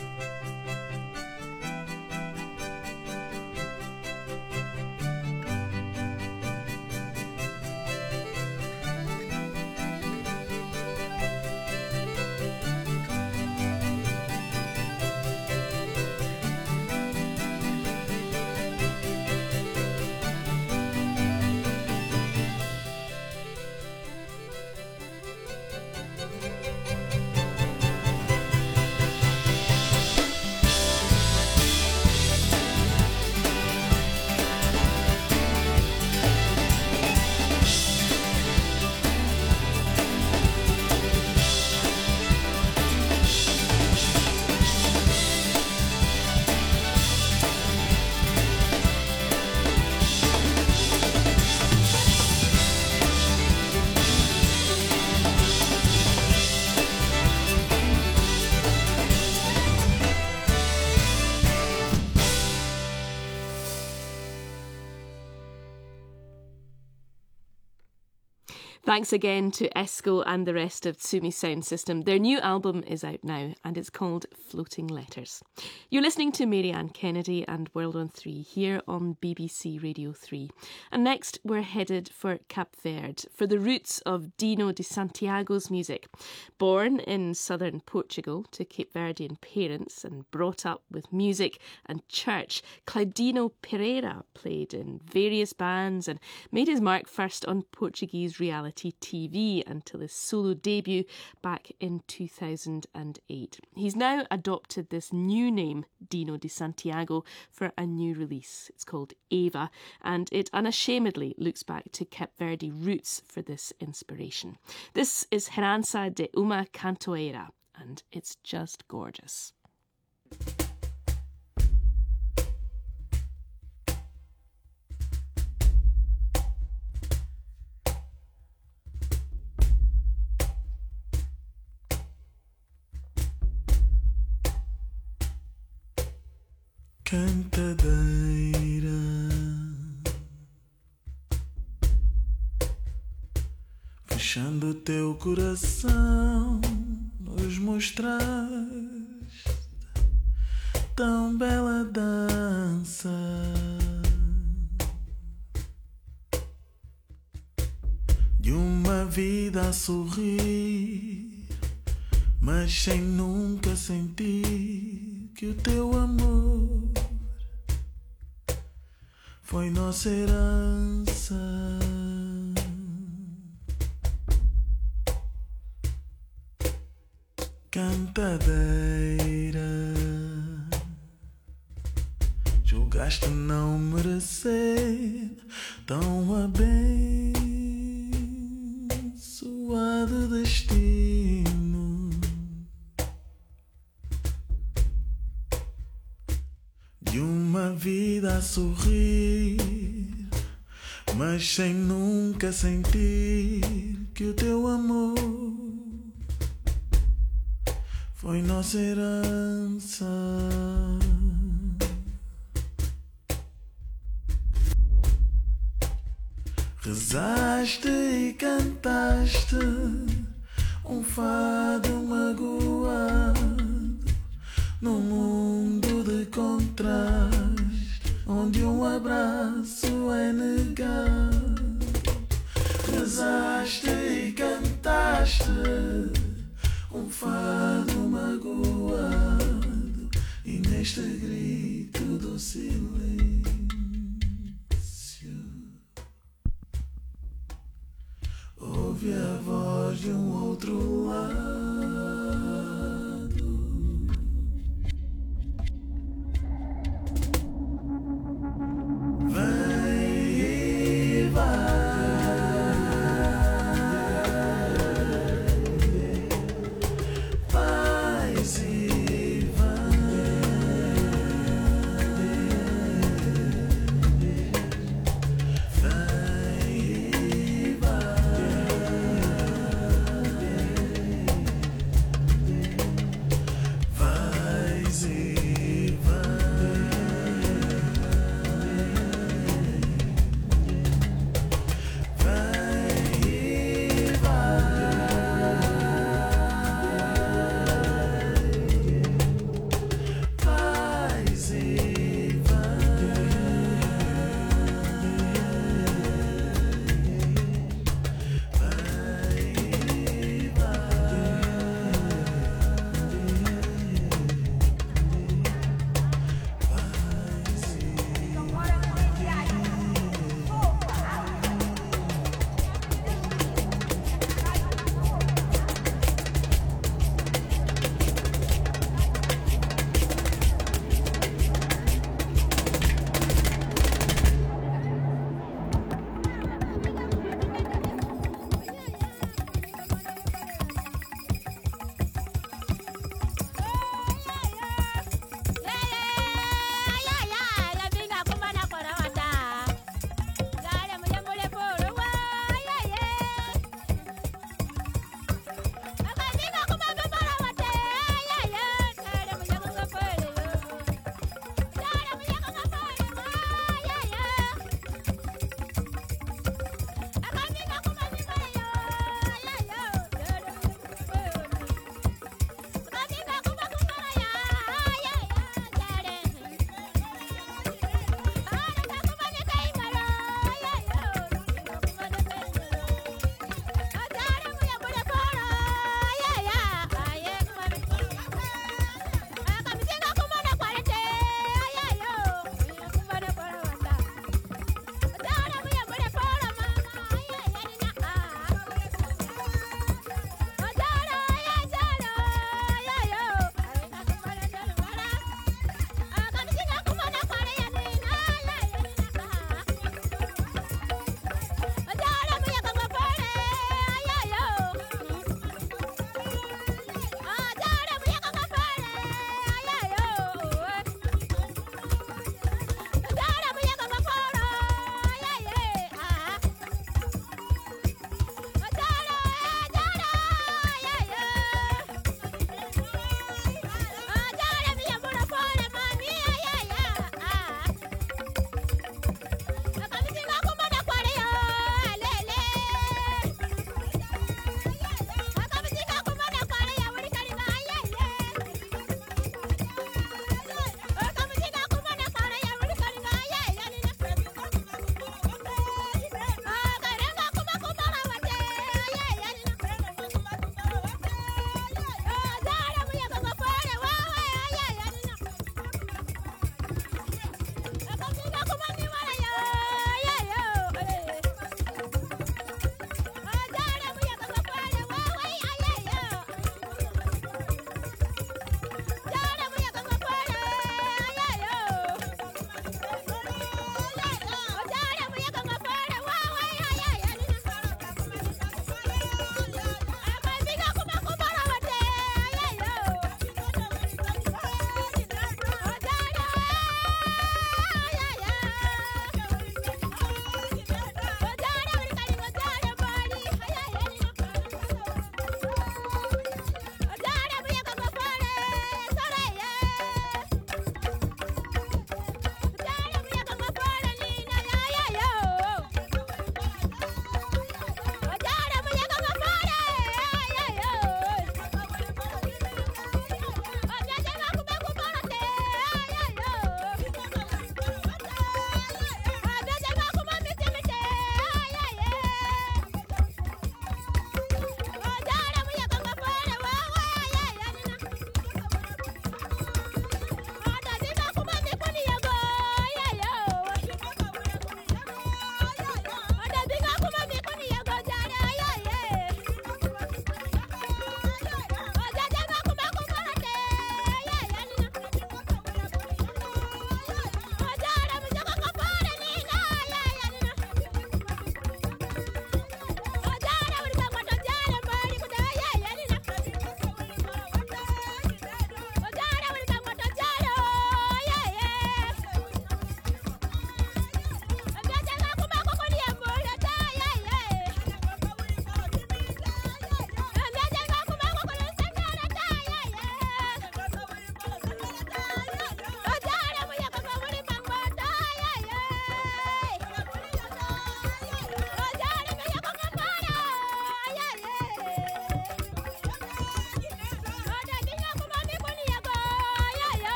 Thanks again to Esco and the rest of Tsumi Sound System. Their new album is out now and it's called Floating Letters. You're listening to Marianne Kennedy and World on 3 here on BBC Radio 3. And next we're headed for Cap Verde, for the roots of Dino de Santiago's music. Born in southern Portugal to Cape Verdean parents and brought up with music and church, Claudino Pereira played in various bands and made his mark first on Portuguese reality TV until his solo debut back in 2008. He's now adopted this new name, Dino de Santiago, for a new release. It's called Eva, and it unashamedly looks back to Cape Verde roots for this inspiration. This is Herança de uma Cantoeira, and it's just gorgeous. Cantadeira, fechando teu coração, nos mostraste tão bela dança. De uma vida a sorrir, mas sem nunca sentir que o teu amor foi nossa herança. Cantadeira, julgaste não merecer tão abençoado destino. De uma vida a sorrir, mas sem nunca sentir que o teu amor foi nossa herança. Rezaste e cantaste um fado magoado num mundo de contraste, onde um abraço é negado. Rezaste e cantaste um fado magoado, e neste grito do silêncio ouve a voz de um outro lado.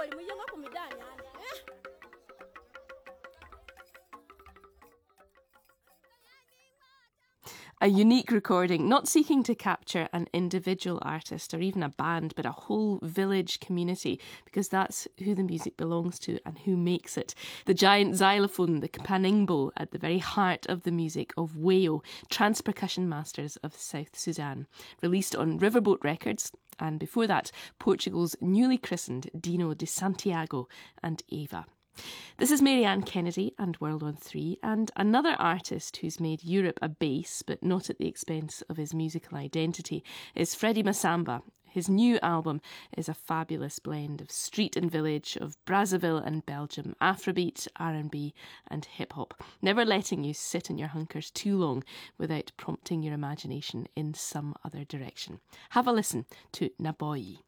A unique recording, not seeking to capture an individual artist or even a band, but a whole village community, because that's who the music belongs to and who makes it. The giant xylophone, the paningbo, at the very heart of the music of Wayo, trance percussion masters of South Sudan. Released on Riverboat Records, and before that, Portugal's newly christened Dino de Santiago and Ava. This is Marianne Kennedy and World on 3, and another artist who's made Europe a base, but not at the expense of his musical identity, is Freddie Massamba. His new album is a fabulous blend of street and village, of Brazzaville and Belgium, Afrobeat, R&B and hip-hop, never letting you sit in your hunkers too long without prompting your imagination in some other direction. Have a listen to Naboi.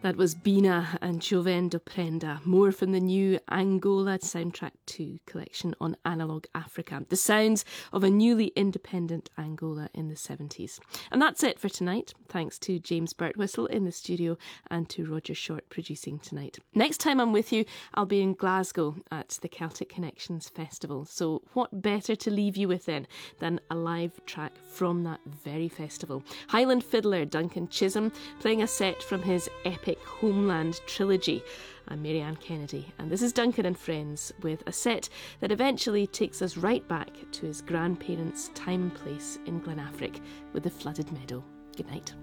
That was Bina and Chovendo Prenda, more from the new Angola Soundtrack 2 collection on Analog Africa, the sounds of a newly independent Angola in the 70s. And that's it for tonight. Thanks to James Birtwistle in the studio and to Roger Short producing tonight. Next time I'm with you, I'll be in Glasgow at the Celtic Connections Festival. So what better to leave you with then than a live track from that very festival. Highland fiddler Duncan Chisholm playing a set from his epic Homeland trilogy. I'm Marianne Kennedy, and this is Duncan and Friends with a set that eventually takes us right back to his grandparents' time and place in Glenafric with the flooded meadow. Good night.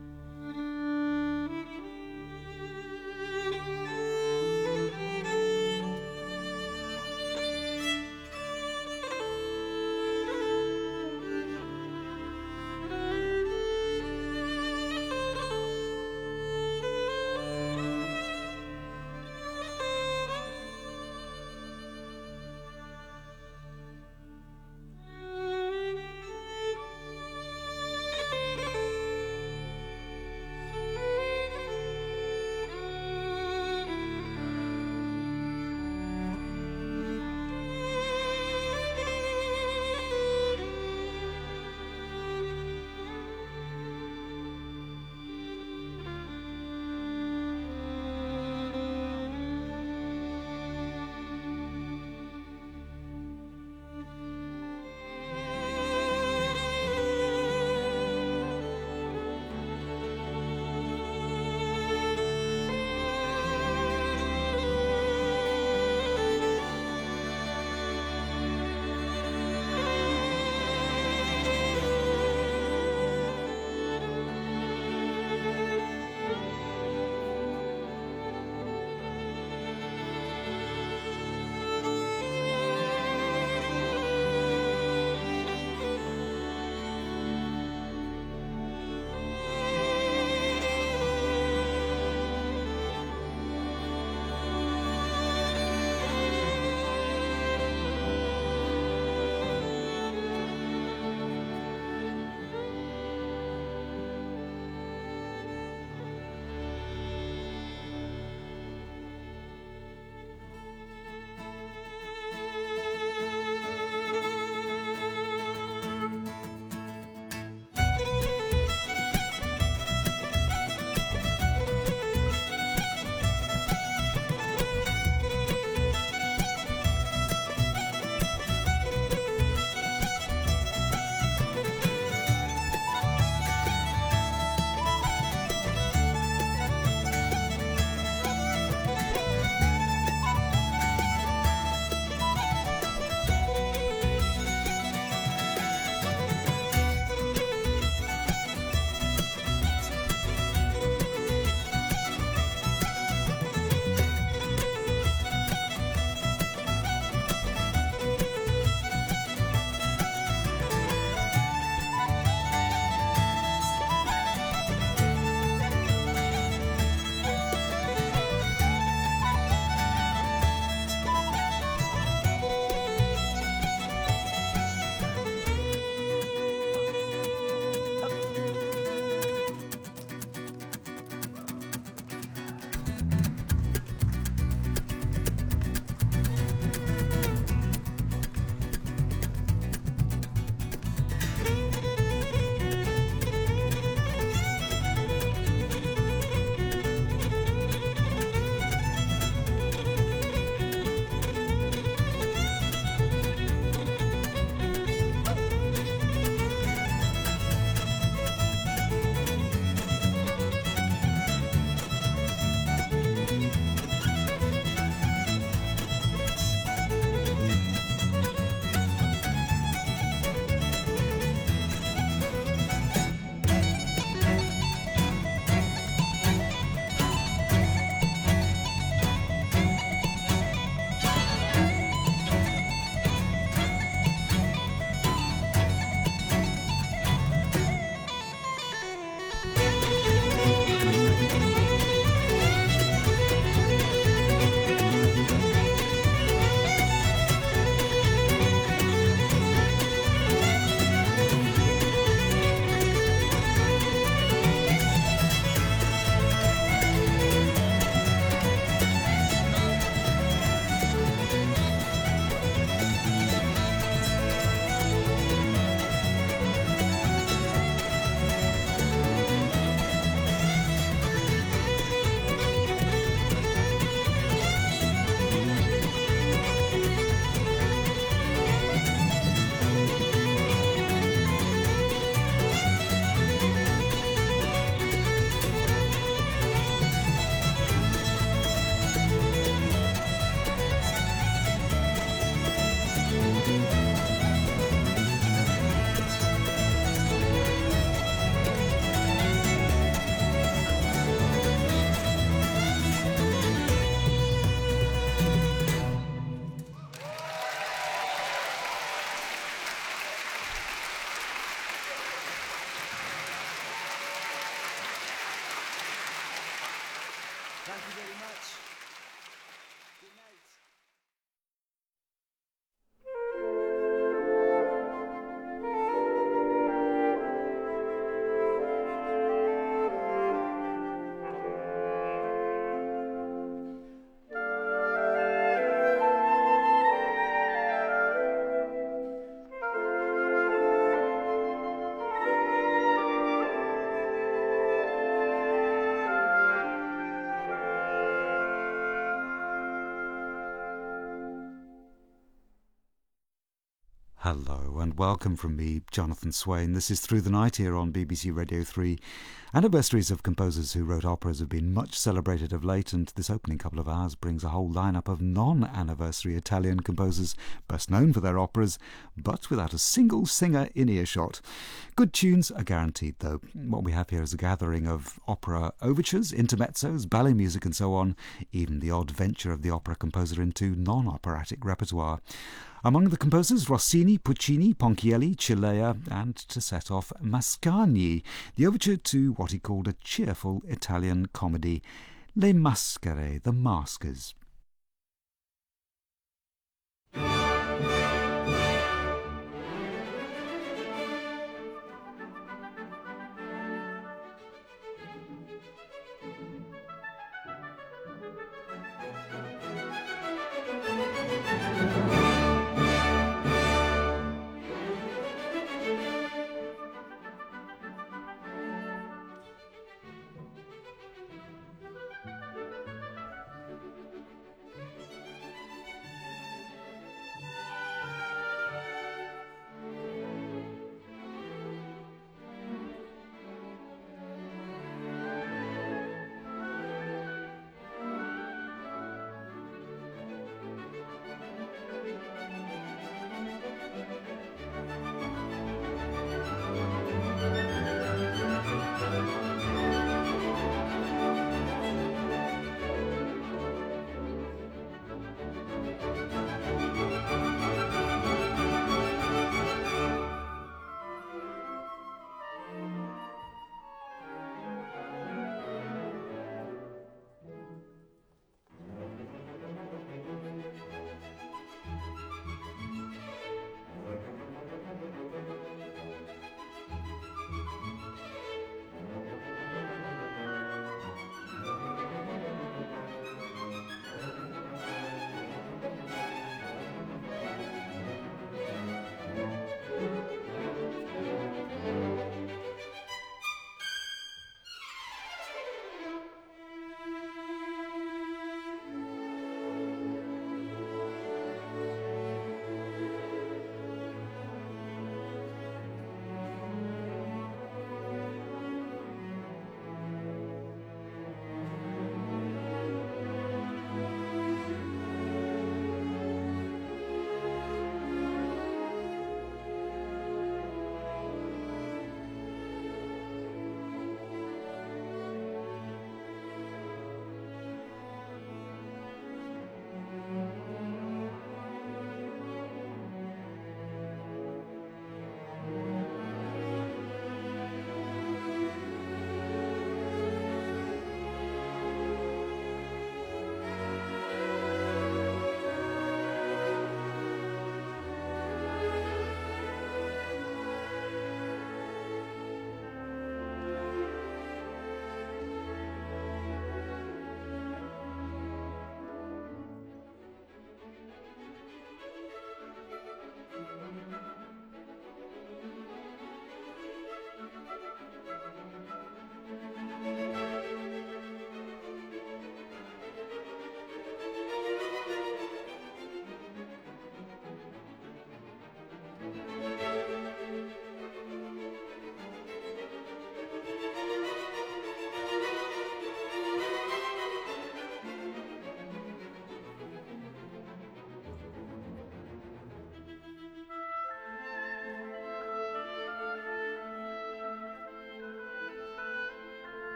Hello and welcome from me, Jonathan Swain. This is Through the Night here on BBC Radio 3. Anniversaries of composers who wrote operas have been much celebrated of late, and this opening couple of hours brings a whole lineup of non-anniversary Italian composers, best known for their operas, but without a single singer in earshot. Good tunes are guaranteed, though. What we have here is a gathering of opera overtures, intermezzos, ballet music and so on, even the odd venture of the opera composer into non-operatic repertoire. Among the composers, Rossini, Puccini, Ponchielli, Cilea, and to set off, Mascagni, the overture to what he called a cheerful Italian comedy, Le Maschere, The Maskers.